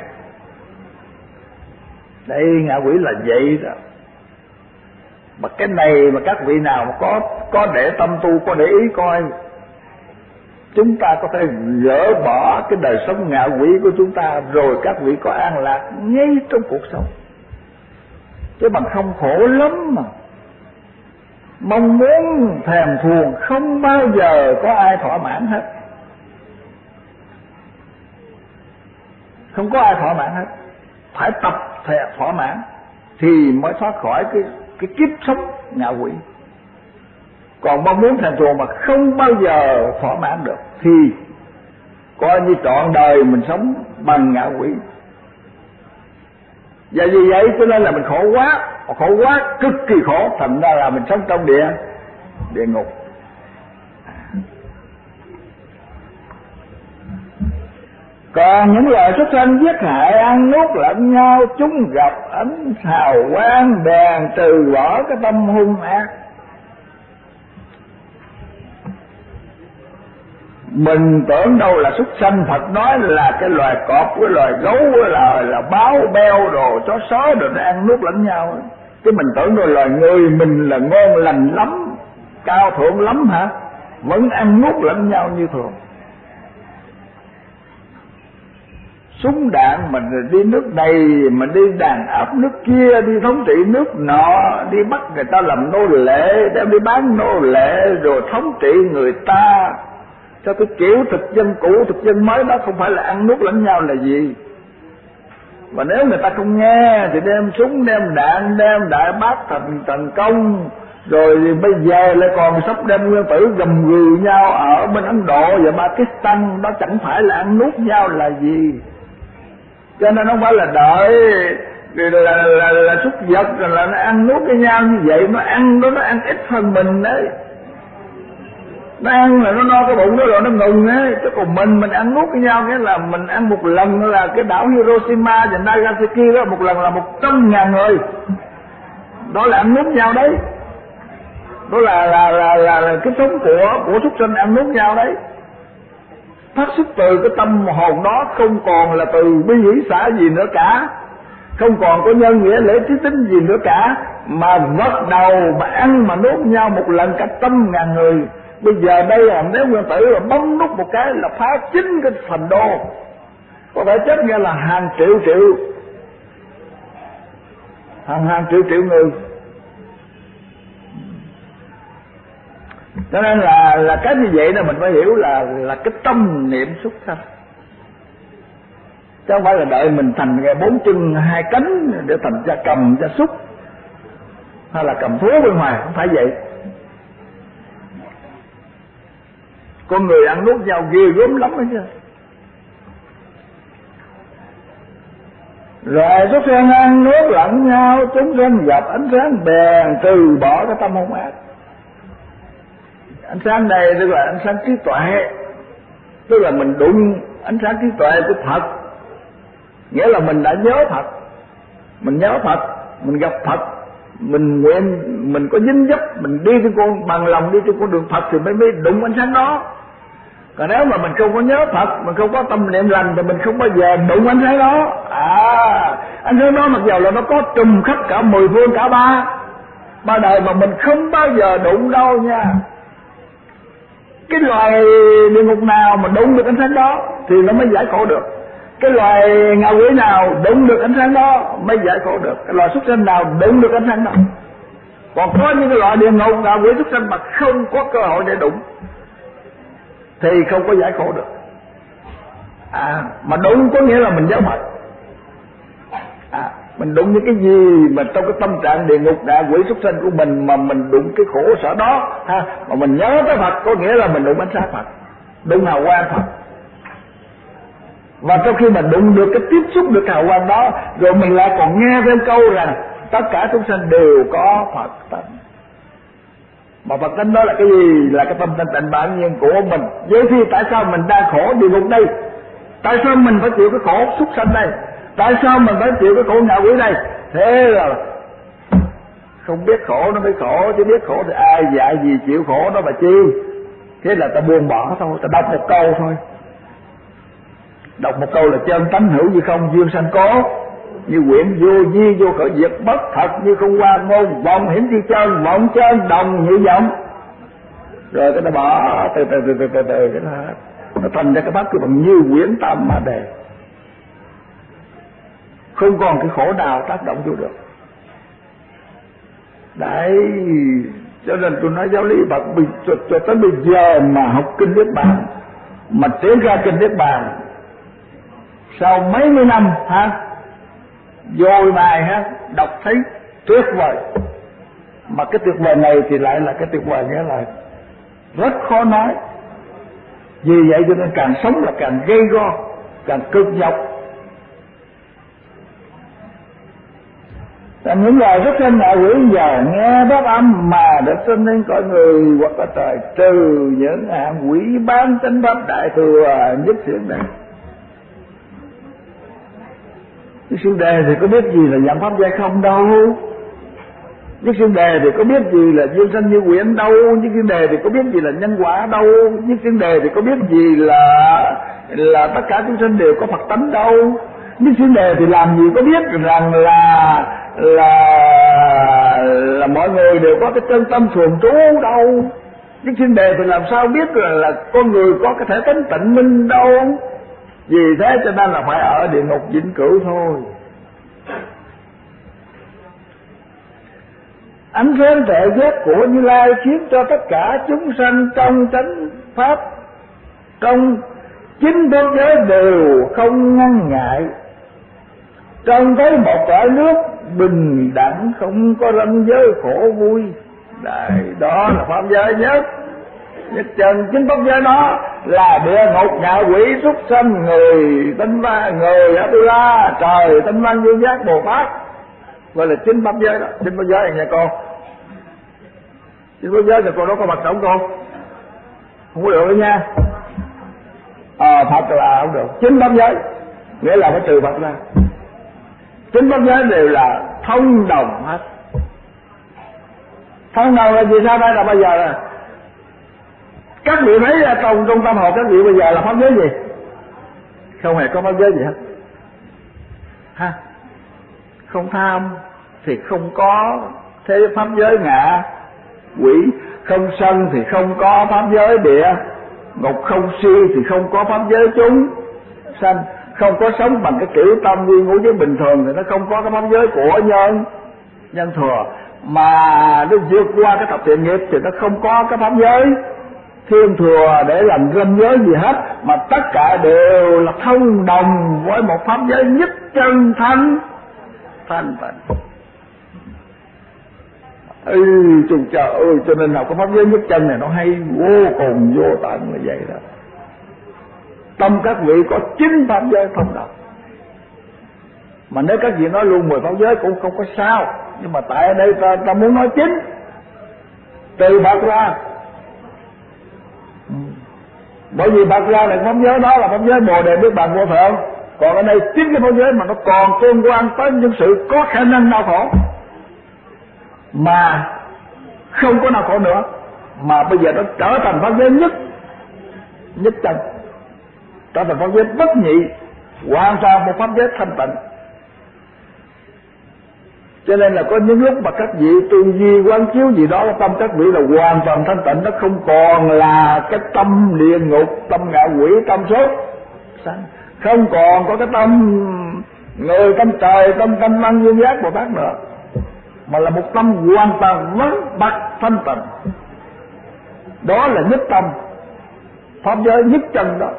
Đây, ngạ quỷ là vậy đó. Mà cái này mà các vị nào mà có có để tâm tu, có để ý coi, chúng ta có thể gỡ bỏ cái đời sống ngạ quỷ của chúng ta, rồi các vị có an lạc ngay trong cuộc sống. Chứ bằng không khổ lắm mà. Mong muốn thèm thuồng không bao giờ có ai thỏa mãn hết. Không có ai thỏa mãn hết. Phải tập thể thỏa mãn thì mới thoát khỏi cái cái kiếp sống ngạ quỷ. Còn mong muốn thèm thuồng mà không bao giờ thỏa mãn được thì coi như trọn đời mình sống bằng ngạ quỷ. Và vì vậy cho nên là mình khổ quá, khổ quá cực kỳ khổ, thành ra là mình sống trong địa địa ngục. Còn những loài súc sanh giết hại ăn nuốt lẫn nhau, chúng gặp ánh hào quang bèn trừ bỏ cái tâm hung ác. Mình tưởng đâu là súc sanh, Phật nói là cái loài cọp, cái loài gấu, cái là là báo beo đồ, chó sói đồ nó ăn nuốt lẫn nhau. Cái mình tưởng đâu loài người mình là ngon lành lắm, cao thượng lắm hả? Vẫn ăn nuốt lẫn nhau như thường. Súng đạn mình đi nước này, mình đi đàn áp nước kia, đi thống trị nước nọ, đi bắt người ta làm nô lệ, đem đi bán nô lệ, rồi thống trị người ta. Cho cái kiểu thực dân cũ, thực dân mới đó không phải là ăn nuốt lẫn nhau là gì. Và nếu người ta không nghe thì đem súng, đem đạn, đem đại bác thành thành công. Rồi bây giờ lại còn sắp đem nguyên tử gầm gừ nhau ở bên Ấn Độ và Pakistan. Đó chẳng phải là ăn nuốt nhau là gì. Cho nên không phải là đợi là, là, là, là súc vật là nó ăn nuốt với nhau như vậy. Nó ăn đó, nó ăn ít hơn mình đấy. Nó ăn là nó no cái bụng đó rồi nó ngừng ấy. Chứ còn mình mình ăn nuốt với nhau, nghĩa là mình ăn một lần là cái đảo Hiroshima và Nagasaki đó, một lần là một trăm ngàn người. Đó là ăn nuốt nhau đấy. Đó là là là là, là cái sống của của súc sinh ăn nuốt nhau đấy. Phát xuất từ cái tâm hồn đó, không còn là từ bi hỷ xã gì nữa cả, không còn có nhân nghĩa lễ trí tính gì nữa cả, mà bắt đầu mà ăn mà nuốt nhau một lần cả trăm ngàn người. Bây giờ đây là nếu nguyên tử là bấm nút một cái là phá chính cái thành đô, có thể chết nghe là hàng triệu triệu, hàng hàng triệu triệu người. Cho nên là là cái như vậy là mình phải hiểu là là cái tâm niệm xuất sanh, chứ không phải là đợi mình thành bốn chân hai cánh để thành gia cầm gia súc hay là cầm thú bên ngoài, không phải vậy. Con người ăn nuốt nhau ghê gớm lắm đấy chứ. Rồi xuất sanh ăn nuốt lẫn nhau, chúng sanh gặp ánh sáng bèn từ bỏ cái tâm hung ác. Ánh sáng này tức là ánh sáng trí tuệ, tức là mình đụng ánh sáng trí tuệ của Phật, nghĩa là mình đã nhớ Phật, mình nhớ Phật, mình gặp Phật, mình nguyện, mình có dính dấp, mình đi trên con bằng lòng đi trên con đường Phật thì mới mới đụng ánh sáng đó. Còn nếu mà mình không có nhớ Phật, mình không có tâm niệm lành thì mình không bao giờ đụng ánh sáng đó. À, ánh sáng đó mặc dù là nó có trùm khắp cả mười phương cả ba ba đời mà mình không bao giờ đụng đâu nha. Cái loài địa ngục nào mà đụng được ánh sáng đó thì nó mới giải khổ được. Cái loài ngạ quỷ nào đụng được ánh sáng đó mới giải khổ được. Cái loài súc sanh nào đụng được ánh sáng đó. Còn có những cái loại địa ngục ngạ quỷ súc sanh mà không có cơ hội để đụng thì không có giải khổ được. À, mà đụng có nghĩa là mình nhớ Phật. À, mình đụng những cái gì mà trong cái tâm trạng địa ngục ngạ quỷ súc sanh của mình mà mình đụng cái khổ sở đó ha, mà mình nhớ tới Phật có nghĩa là mình đụng ánh sáng Phật, đụng hào quang Phật. Và trong khi mình đụng được cái tiếp xúc được hào quang đó, rồi mình lại còn nghe thêm câu rằng tất cả chúng sanh đều có Phật tánh. Mà Phật tánh đó là cái gì? Là cái tâm thanh tịnh bản nhiên của mình. Vậy thì tại sao mình đang khổ địa ngục đây? Tại sao mình phải chịu cái khổ súc sanh đây? Tại sao mình phải chịu cái khổ ngạ quỷ đây? Thế là không biết khổ nó mới khổ, chứ biết khổ thì ai dạy gì chịu khổ đó mà chi. Thế là ta buông bỏ thôi, ta đọc một câu thôi. Đọc một câu là chân tánh hữu như không, duyên sanh có, như quyển vô di vô khởi diệt, bất thật như không qua ngôn, vọng hiển chi chân, vọng chân đồng như vọng. Rồi cái nó bỏ từ từ từ từ từ từ cái nó, nó thành ra cái bát cứ bằng như quyển tam ma đề, không còn cái khổ nào tác động vô được. Đấy, cho nên tôi nói giáo lý Phật cho, cho tới bây giờ mà học kinh Niết Bàn, mà triển ra kinh Niết Bàn sau mấy mươi năm ha, rồi bài ha, đọc thấy tuyệt vời. Mà cái tuyệt vời này thì lại là cái tuyệt vời nghĩa là rất khó nói. Vì vậy cho nên càng sống là càng gây go, càng cực nhọc. Và những loài rất sanh ngạ quỷ giờ nghe đáp âm mà được sinh lên cõi người hoặc là trời, trừ những hạng quỷ bán chánh pháp đại thừa nhất thiện này. Đức Sư Đề thì có biết gì là dạng pháp giai không đâu. Đức Sư Đề thì có biết gì là duyên sanh như quyển đâu. Đức Sư Đề thì có biết gì là nhân quả đâu. Đức Sư Đề thì có biết gì là là tất cả chúng sanh đều có Phật tánh đâu. Đức Sư Đề thì làm gì có biết rằng là là là mọi người đều có cái chân tâm thường trú đâu. Đức Sư Đề thì làm sao biết là, là con người có cái thể tánh tịnh minh đâu. Vì thế cho nên là phải ở địa ngục vĩnh cửu thôi. Ánh sáng tuệ giác của Như Lai khiến cho tất cả chúng sanh trong chánh pháp, trong chính pháp giới đều không ngăn ngại, trông thấy một cõi nước bình đẳng, không có ranh giới khổ vui. Đấy, đó là pháp giới nhất nhất chân. Chính pháp giới đó là địa ngục ngạ quỷ súc sanh, người tinh văn, người Atula, trời tinh văn vô giác Bồ Tát, gọi là chính pháp giới đó. Chính pháp giới này nha con, chính pháp giới thì con đó có mặt sống con không có được đâu nha. Ờ à, Phật là không được. Chính pháp giới nghĩa là phải trừ Phật ra. Chính pháp giới đều là thông đồng hết. Thông đồng là gì? Sao đây là bây giờ là các vị thấy ra trong trong tâm hồn các vị bây giờ là pháp giới gì? Không hề có pháp giới gì hết ha. Không tham thì không có thế pháp giới ngạ quỷ, không sân thì không có pháp giới địa ngục, không si thì không có pháp giới chúng sanh, không có sống bằng cái kiểu tâm duy ngũ giới bình thường thì nó không có cái pháp giới của nhân nhân thừa. Mà nó vượt qua cái tập thiện nghiệp thì nó không có cái pháp giới thiên thừa để làm ranh giới gì hết, mà tất cả đều là thông đồng với một pháp giới nhất chân thanh thanh tịnh. Ừ, chung trời ơi, cho nên nào có pháp giới nhất chân này nó hay vô cùng vô tận là vậy đó. Tâm các vị có chính pháp giới thông đồng, Mà nếu các vị nói luôn mười pháp giới cũng không có sao, nhưng mà tại ở đây ta, ta muốn nói chính từ Phật ra. Bởi vì Phật ra là pháp giới đó là pháp giới Bồ Đề Niết Bàn Vô Thượng. Còn ở đây chính cái pháp giới mà nó còn tương quan tới những sự có khả năng đau khổ, mà không có đau khổ nữa, mà bây giờ nó trở thành pháp giới nhất nhất chân, trở thành pháp giới bất nhị, hoàn toàn một pháp giới thanh tịnh. Cho nên là có những lúc mà các vị tư duy quán chiếu gì đó, tâm các vị là hoàn toàn thanh tịnh, nó không còn là cái tâm địa ngục, tâm ngạ quỷ, tâm sốt, không còn có cái tâm người, tâm trời, tâm tâm văn duyên giác Bồ Tát nữa, mà là một tâm hoàn toàn vắng bặt thanh tịnh. Đó là nhất tâm, pháp giới nhất chân đó.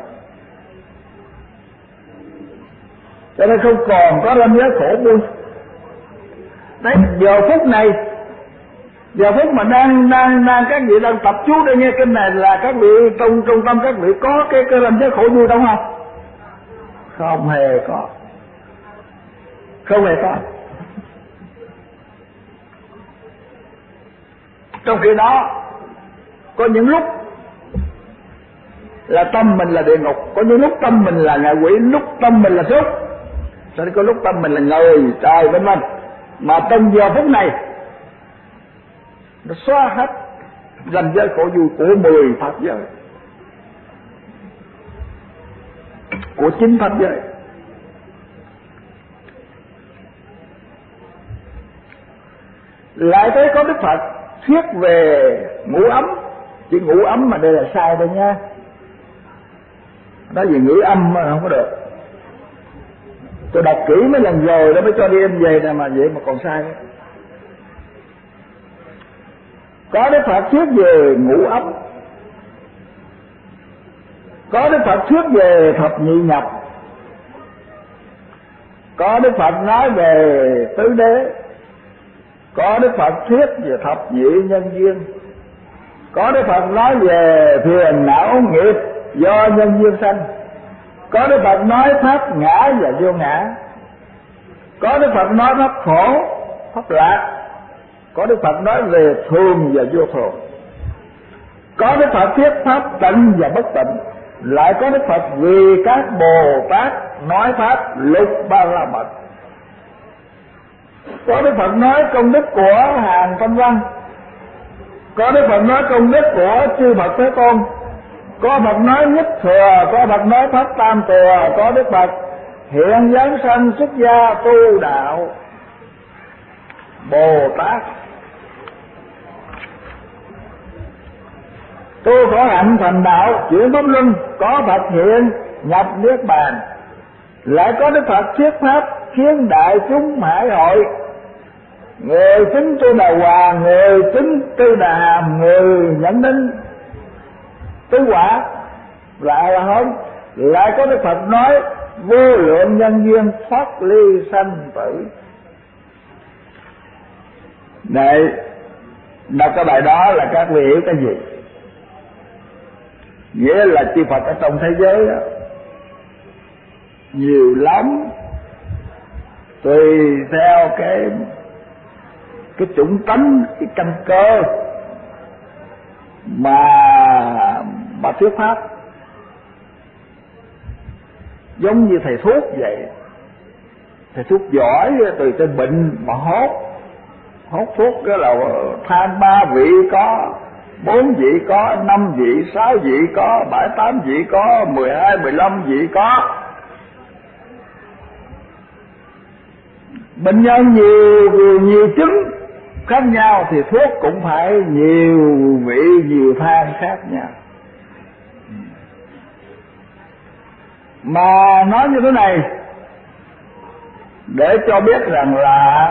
Cho nên không còn có ranh giới khổ vui. Đấy, giờ phút này, giờ phút mà đang đang đang các vị đang tập chú để nghe kinh này là các vị trong trong tâm các vị có cái cái ranh giới khổ vui đâu không? Không hề có, không hề có. Trong khi đó có những lúc là tâm mình là địa ngục, có những lúc tâm mình là ngạ quỷ, lúc tâm mình là súc, rồi có lúc tâm mình là người trời bên mình. Mà trong giờ phút này nó xóa hết ranh giới khổ vui của mười pháp giới, của chín pháp giới. Lại thấy có Đức Phật thuyết về ngũ ấm. Chữ ngũ ấm mà đây là sai đây nha, nói gì ngữ âm mà không có được. Tôi đọc kỹ mấy lần rồi đó mới cho đi em về nè, mà vậy mà còn sai. Có Đức Phật thuyết về ngũ ấm, có Đức Phật thuyết về thập nhị nhập, có Đức Phật nói về tứ đế, có Đức Phật thuyết về thập nhị nhân duyên, có Đức Phật nói về phiền não nghiệp do nhân duyên sanh, có Đức Phật nói pháp ngã và vô ngã, có Đức Phật nói pháp khổ, pháp lạc, có Đức Phật nói về thường và vô thường, có Đức Phật thuyết pháp tịnh và bất tịnh, lại có Đức Phật vì các Bồ Tát nói pháp lục ba la mật, có Đức Phật nói công đức của hàng Thanh Văn, có Đức Phật nói công đức của chư Phật Thế Tôn, có Phật nói nhất thừa, có Phật nói pháp tam thừa, có Đức Phật hiện giáng sanh xuất gia tu đạo. Bồ Tát tu khổ hạnh thành đạo chuyển pháp luân, có Phật hiện nhập niết bàn, lại có Đức Phật thuyết pháp khiến đại chúng hải hội. Người chứng Tu Đà Hoàng, người chứng Tư Đà Hàm, người nhận đến tứ quả, lại là không. Lại có Đức Phật nói vô lượng nhân duyên thoát ly sanh tử. Để đọc cái bài đó là các vị hiểu cái gì? Nghĩa là chư Phật ở trong thế giới đó nhiều lắm, tùy theo cái cái chủng tánh, cái căn cơ mà mà thuyết pháp. Giống như thầy thuốc vậy, thầy thuốc giỏi từ trên bệnh mà hốt hốt thuốc đó là than ba vị có, bốn vị có, năm vị, sáu vị có, bảy tám vị có, mười hai, mười lăm vị có. Bệnh nhân nhiều nhiều, nhiều chứng khác nhau thì thuốc cũng phải nhiều vị, nhiều than khác nhau. Mà nói như thế này để cho biết rằng là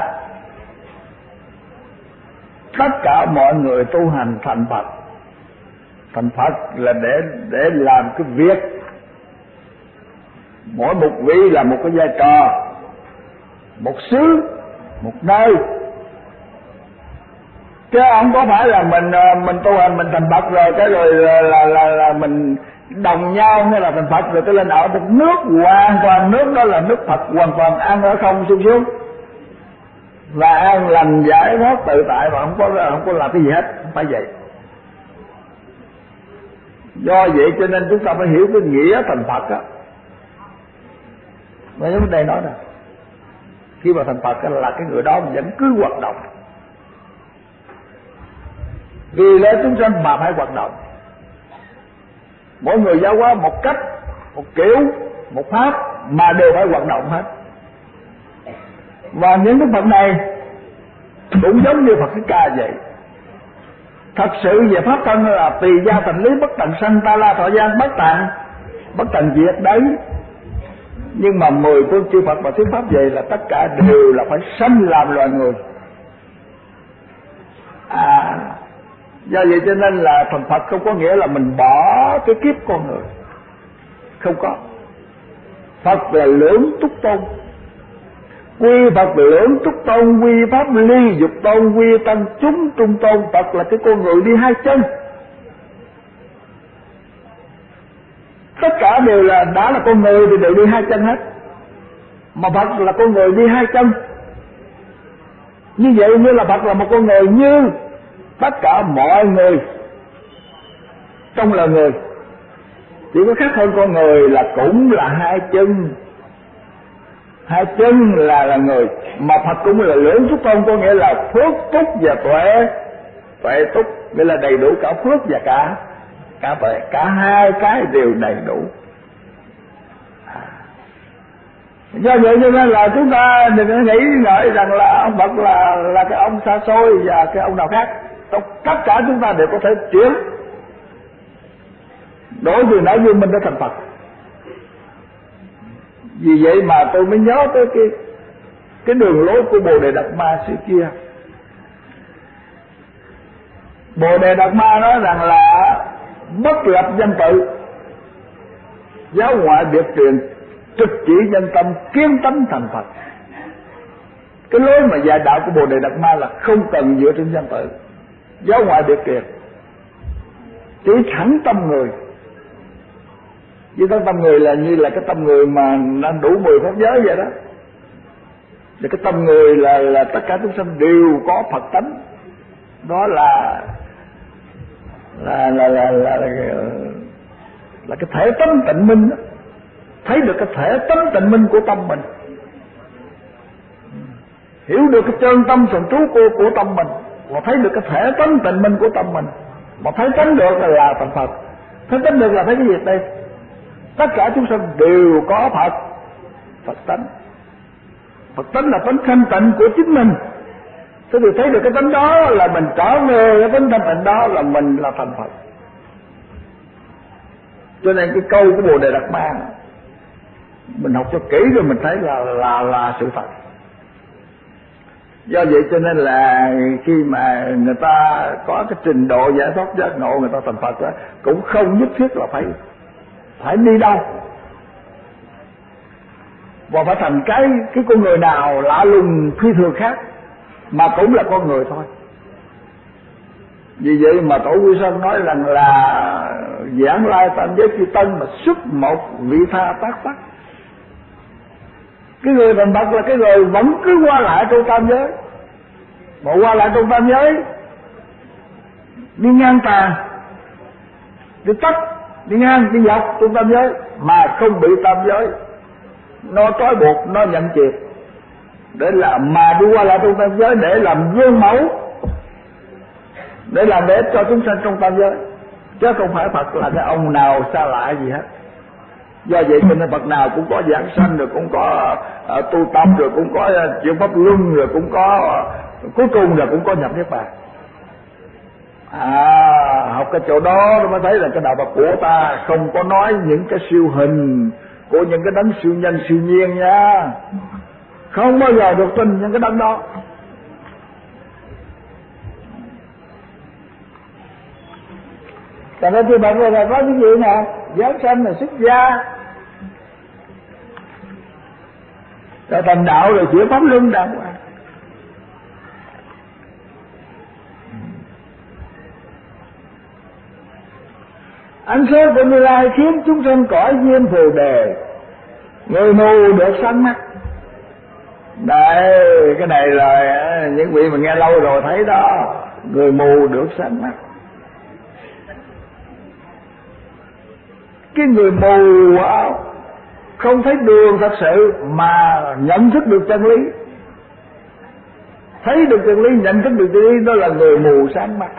tất cả mọi người tu hành thành Phật. Thành Phật là để để làm cái việc, mỗi một vị là một cái vai trò, một xứ, một nơi. Chứ không có phải là mình mình tu hành mình thành Phật rồi cái rồi là là, là, là mình đồng nhau hay là thành Phật, rồi tôi lên ở một nước hoàn toàn, nước đó là nước Phật hoàn toàn, ăn ở không sung sướng và an lành giải thoát tự tại, và không có không có làm cái gì hết, không phải vậy. Do vậy cho nên chúng ta phải hiểu cái nghĩa thành Phật á. Mà vấn đề nói nè, khi mà thành Phật là cái người đó vẫn cứ hoạt động, vì lẽ chúng sanh mà phải hoạt động. Mỗi người giáo hóa một cách, một kiểu, một pháp mà đều phải hoạt động hết. Và những cái Phật này cũng giống như Phật Thích Ca vậy. Thật sự về pháp thân là tùy gia thành lý, bất tận sanh, ta la thọ gian, bất tận bất tận diệt đấy. Nhưng mà mười phương chư Phật và thuyết pháp vậy là tất cả đều là phải sanh làm loài người. À, do vậy cho nên là thành Phật không có nghĩa là mình bỏ cái kiếp con người, không có. Phật là lưỡng túc tôn, quy Phật là lưỡng túc tôn, quy pháp ly dục tôn, quy tăng chúng trung tôn. Phật là cái con người đi hai chân, tất cả đều là đã là con người thì đều đi hai chân hết, mà Phật là con người đi hai chân. Như vậy như là Phật là một con người như tất cả mọi người trong là người, chỉ có khác hơn con người là cũng là hai chân. Hai chân là là người, mà Phật cũng là lưỡng túc tôn, có nghĩa là phước túc và tuệ. Tuệ túc nghĩa là đầy đủ cả phước và cả cả tuệ, cả hai cái đều đầy đủ. Do vậy cho nên là chúng ta đừng có nghĩ ngợi rằng là ông Phật là là cái ông xa xôi và cái ông nào khác. Tất cả chúng ta đều có thể chuyển đổi từ nãy dương minh đã thành Phật. Vì vậy mà tôi mới nhớ tới cái cái đường lối của Bồ Đề Đạt Ma xưa kia. Bồ Đề Đạt Ma nói rằng là bất lập danh tự, giáo ngoại biệt truyền, trực chỉ nhân tâm, kiến tánh thành Phật. Cái lối mà dạy đạo của Bồ Đề Đạt Ma là không cần dựa trên danh tự, giáo ngoại biệt truyền, chỉ thẳng tâm người. Với cái tâm người là như là cái tâm người mà nó đủ mười pháp giới vậy đó. Và cái tâm người là là tất cả chúng sanh đều có Phật tánh. Đó là là là là là, là, là cái thể tánh tịnh minh đó. Thấy được cái thể tánh tịnh minh của tâm mình, hiểu được cái chân tâm thần trú của của tâm mình, và thấy được cái thể tánh tịnh minh của tâm mình, mà thấy tánh được là, là thành Phật. Thấy tánh được là thấy cái gì đây? Tất cả chúng sanh đều có Phật, Phật tánh. Phật tánh là tánh thanh tịnh của chính mình. Thế thì thấy được cái tánh đó là mình trở về cái tánh thanh tịnh đó là mình là thành Phật. Cho nên cái câu của Bồ Đề Đạt Ma mình học cho kỹ rồi mình thấy là là là sự thật. Do vậy cho nên là khi mà người ta có cái trình độ giải thoát giác ngộ, người ta thành Phật đó, cũng không nhất thiết là phải phải đi đâu và phải thành cái cái con người nào lạ lùng phi thường khác, mà cũng là con người thôi. Vì vậy mà Tổ Quy Sơn nói rằng là giảng lai tam giới chư tân mà xuất một vị tha tác sắc. Cái người thành Phật là cái người vẫn cứ qua lại trong tam giới, mà qua lại trong tam giới, đi ngang tà, đi tắt, đi ngang, đi dọc trong tam giới mà không bị tam giới nó trói buộc, nó nhận chiệt, để làm mà đi qua lại trong tam giới để làm gương mẫu, để làm để cho chúng sanh trong tam giới, chứ không phải Phật là cái ông nào xa lạ gì hết. Do vậy cho nên Phật nào cũng có giảng sanh, rồi cũng có uh, tu tập, rồi cũng có uh, chuyển pháp luân, rồi cũng có uh, cuối cùng là cũng có nhập niết bàn. À, học cái chỗ đó nó mới thấy là cái đạo Phật của ta không có nói những cái siêu hình của những cái đấng siêu nhân siêu nhiên nha, không bao giờ được tin những cái đấng đó. Cho nên thì bạn người là có những gì nè, giáng sanh là xuất gia, rồi thành đạo, rồi chuyển pháp luân đàng hoàng. Ánh sáng của Như Lai khiến chúng sanh cõi diêm phù đề, người mù được sáng mắt. Đây, cái này là những vị mà nghe lâu rồi thấy đó, người mù được sáng mắt. Cái người mù không thấy đường thật sự mà nhận thức được chân lý, thấy được chân lý, nhận thức được chân lý, đó là người mù sáng mắt.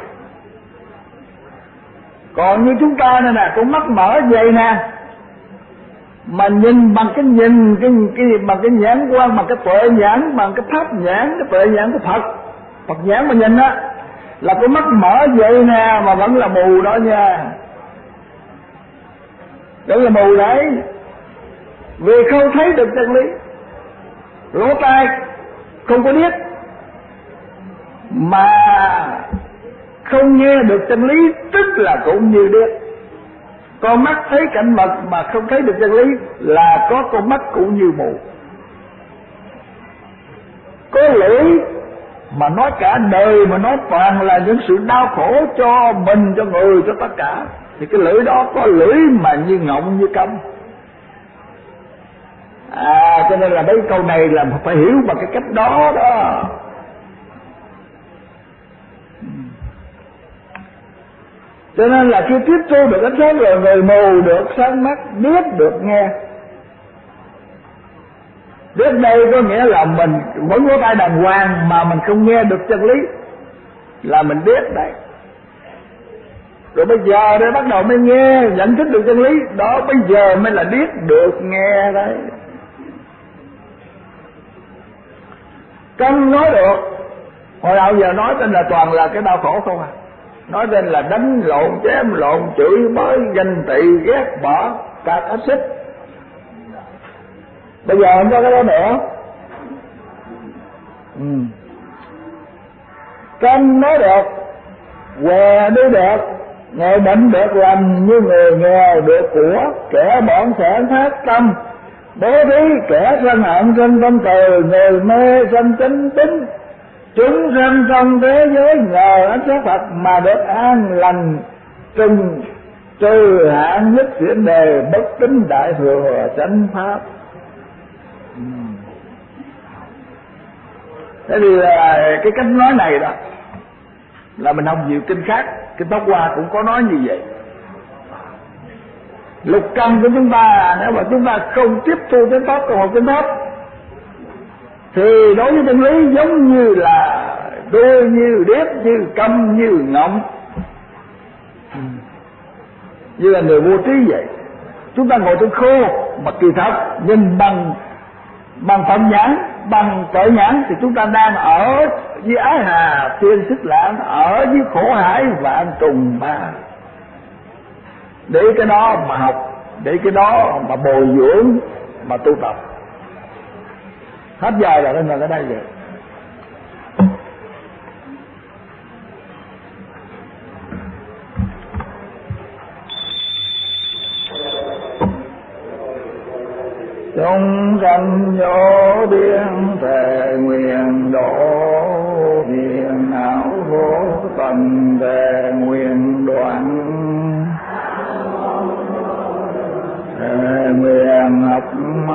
Còn như chúng ta này nè, con mắt mở vậy nè, mà nhìn bằng cái nhìn cái cái bằng cái nhãn quan, bằng cái tuệ nhãn, bằng cái pháp nhãn, cái tuệ nhãn của Phật, Phật nhãn mà nhìn á, là con mắt mở vậy nè mà vẫn là mù đó nha, vẫn là mù đấy, vì không thấy được chân lý. Lỗ tai không có biết mà không nghe được chân lý, tức là cũng như điếc. Con mắt thấy cảnh vật mà không thấy được chân lý là có con mắt cũng như mù. Có lưỡi mà nói cả đời mà nói toàn là những sự đau khổ cho mình, cho người, cho tất cả, thì cái lưỡi đó có lưỡi mà như ngọng như câm. À, cho nên là mấy câu này là phải hiểu bằng cái cách đó đó. Cho nên là khi tiếp thu được ánh sáng rồi, người mù được sáng mắt, biết được nghe. Biết đây có nghĩa là mình vẫn có tai đàng hoàng mà mình không nghe được chân lý, là mình biết đấy. Rồi bây giờ đây bắt đầu mới nghe, nhận thức được chân lý, đó bây giờ mới là biết được nghe đấy. Câm nói được, hồi nào giờ nói tên là toàn là cái đau khổ không à. Nói tên là đánh lộn, chém lộn, chửi bới, ganh tị, ghét bỏ, cát áp xích. Bây giờ không có cái đó nữa. ừ. Câm nói được, què đi được, người bệnh được lành, như người nghèo được của, kẻ bỏng sẻn phát tâm, bố thí, kẻ sân hận sân tâm từ, người mê sân chính tính. Chúng sanh trong thế giới nhờ ánh sáng Phật mà được an lành, trừng trừ hạn nhất chuyển đề, bất tín đại thừa chánh pháp. Thế thì là cái cách nói này đó là mình học nhiều kinh khác, kinh Pháp Hoa cũng có nói như vậy. Lục căn của chúng ta, nếu mà chúng ta không tiếp thu chánh pháp, không học chánh pháp, thì đối với chân lý giống như là đôi, như điếc, như câm, như ngọng, như là người vô trí vậy. Chúng ta ngồi trên khô mà kỳ thật nhìn bằng bằng phận nhãn, bằng tuệ nhãn thì chúng ta đang ở với ái hà thiên xích lãng, ở với khổ hải vạn trùng ma. Để cái đó mà học, để cái đó mà bồi dưỡng, mà tu tập. Hết giờ rồi nên là ở đây vậy. Chúng sanh vô biên thề nguyện độ, phiền não vô tận thề nguyện đoạn, thề nguyện học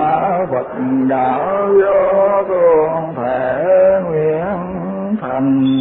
Phật đạo vô thường, thể nguyện thành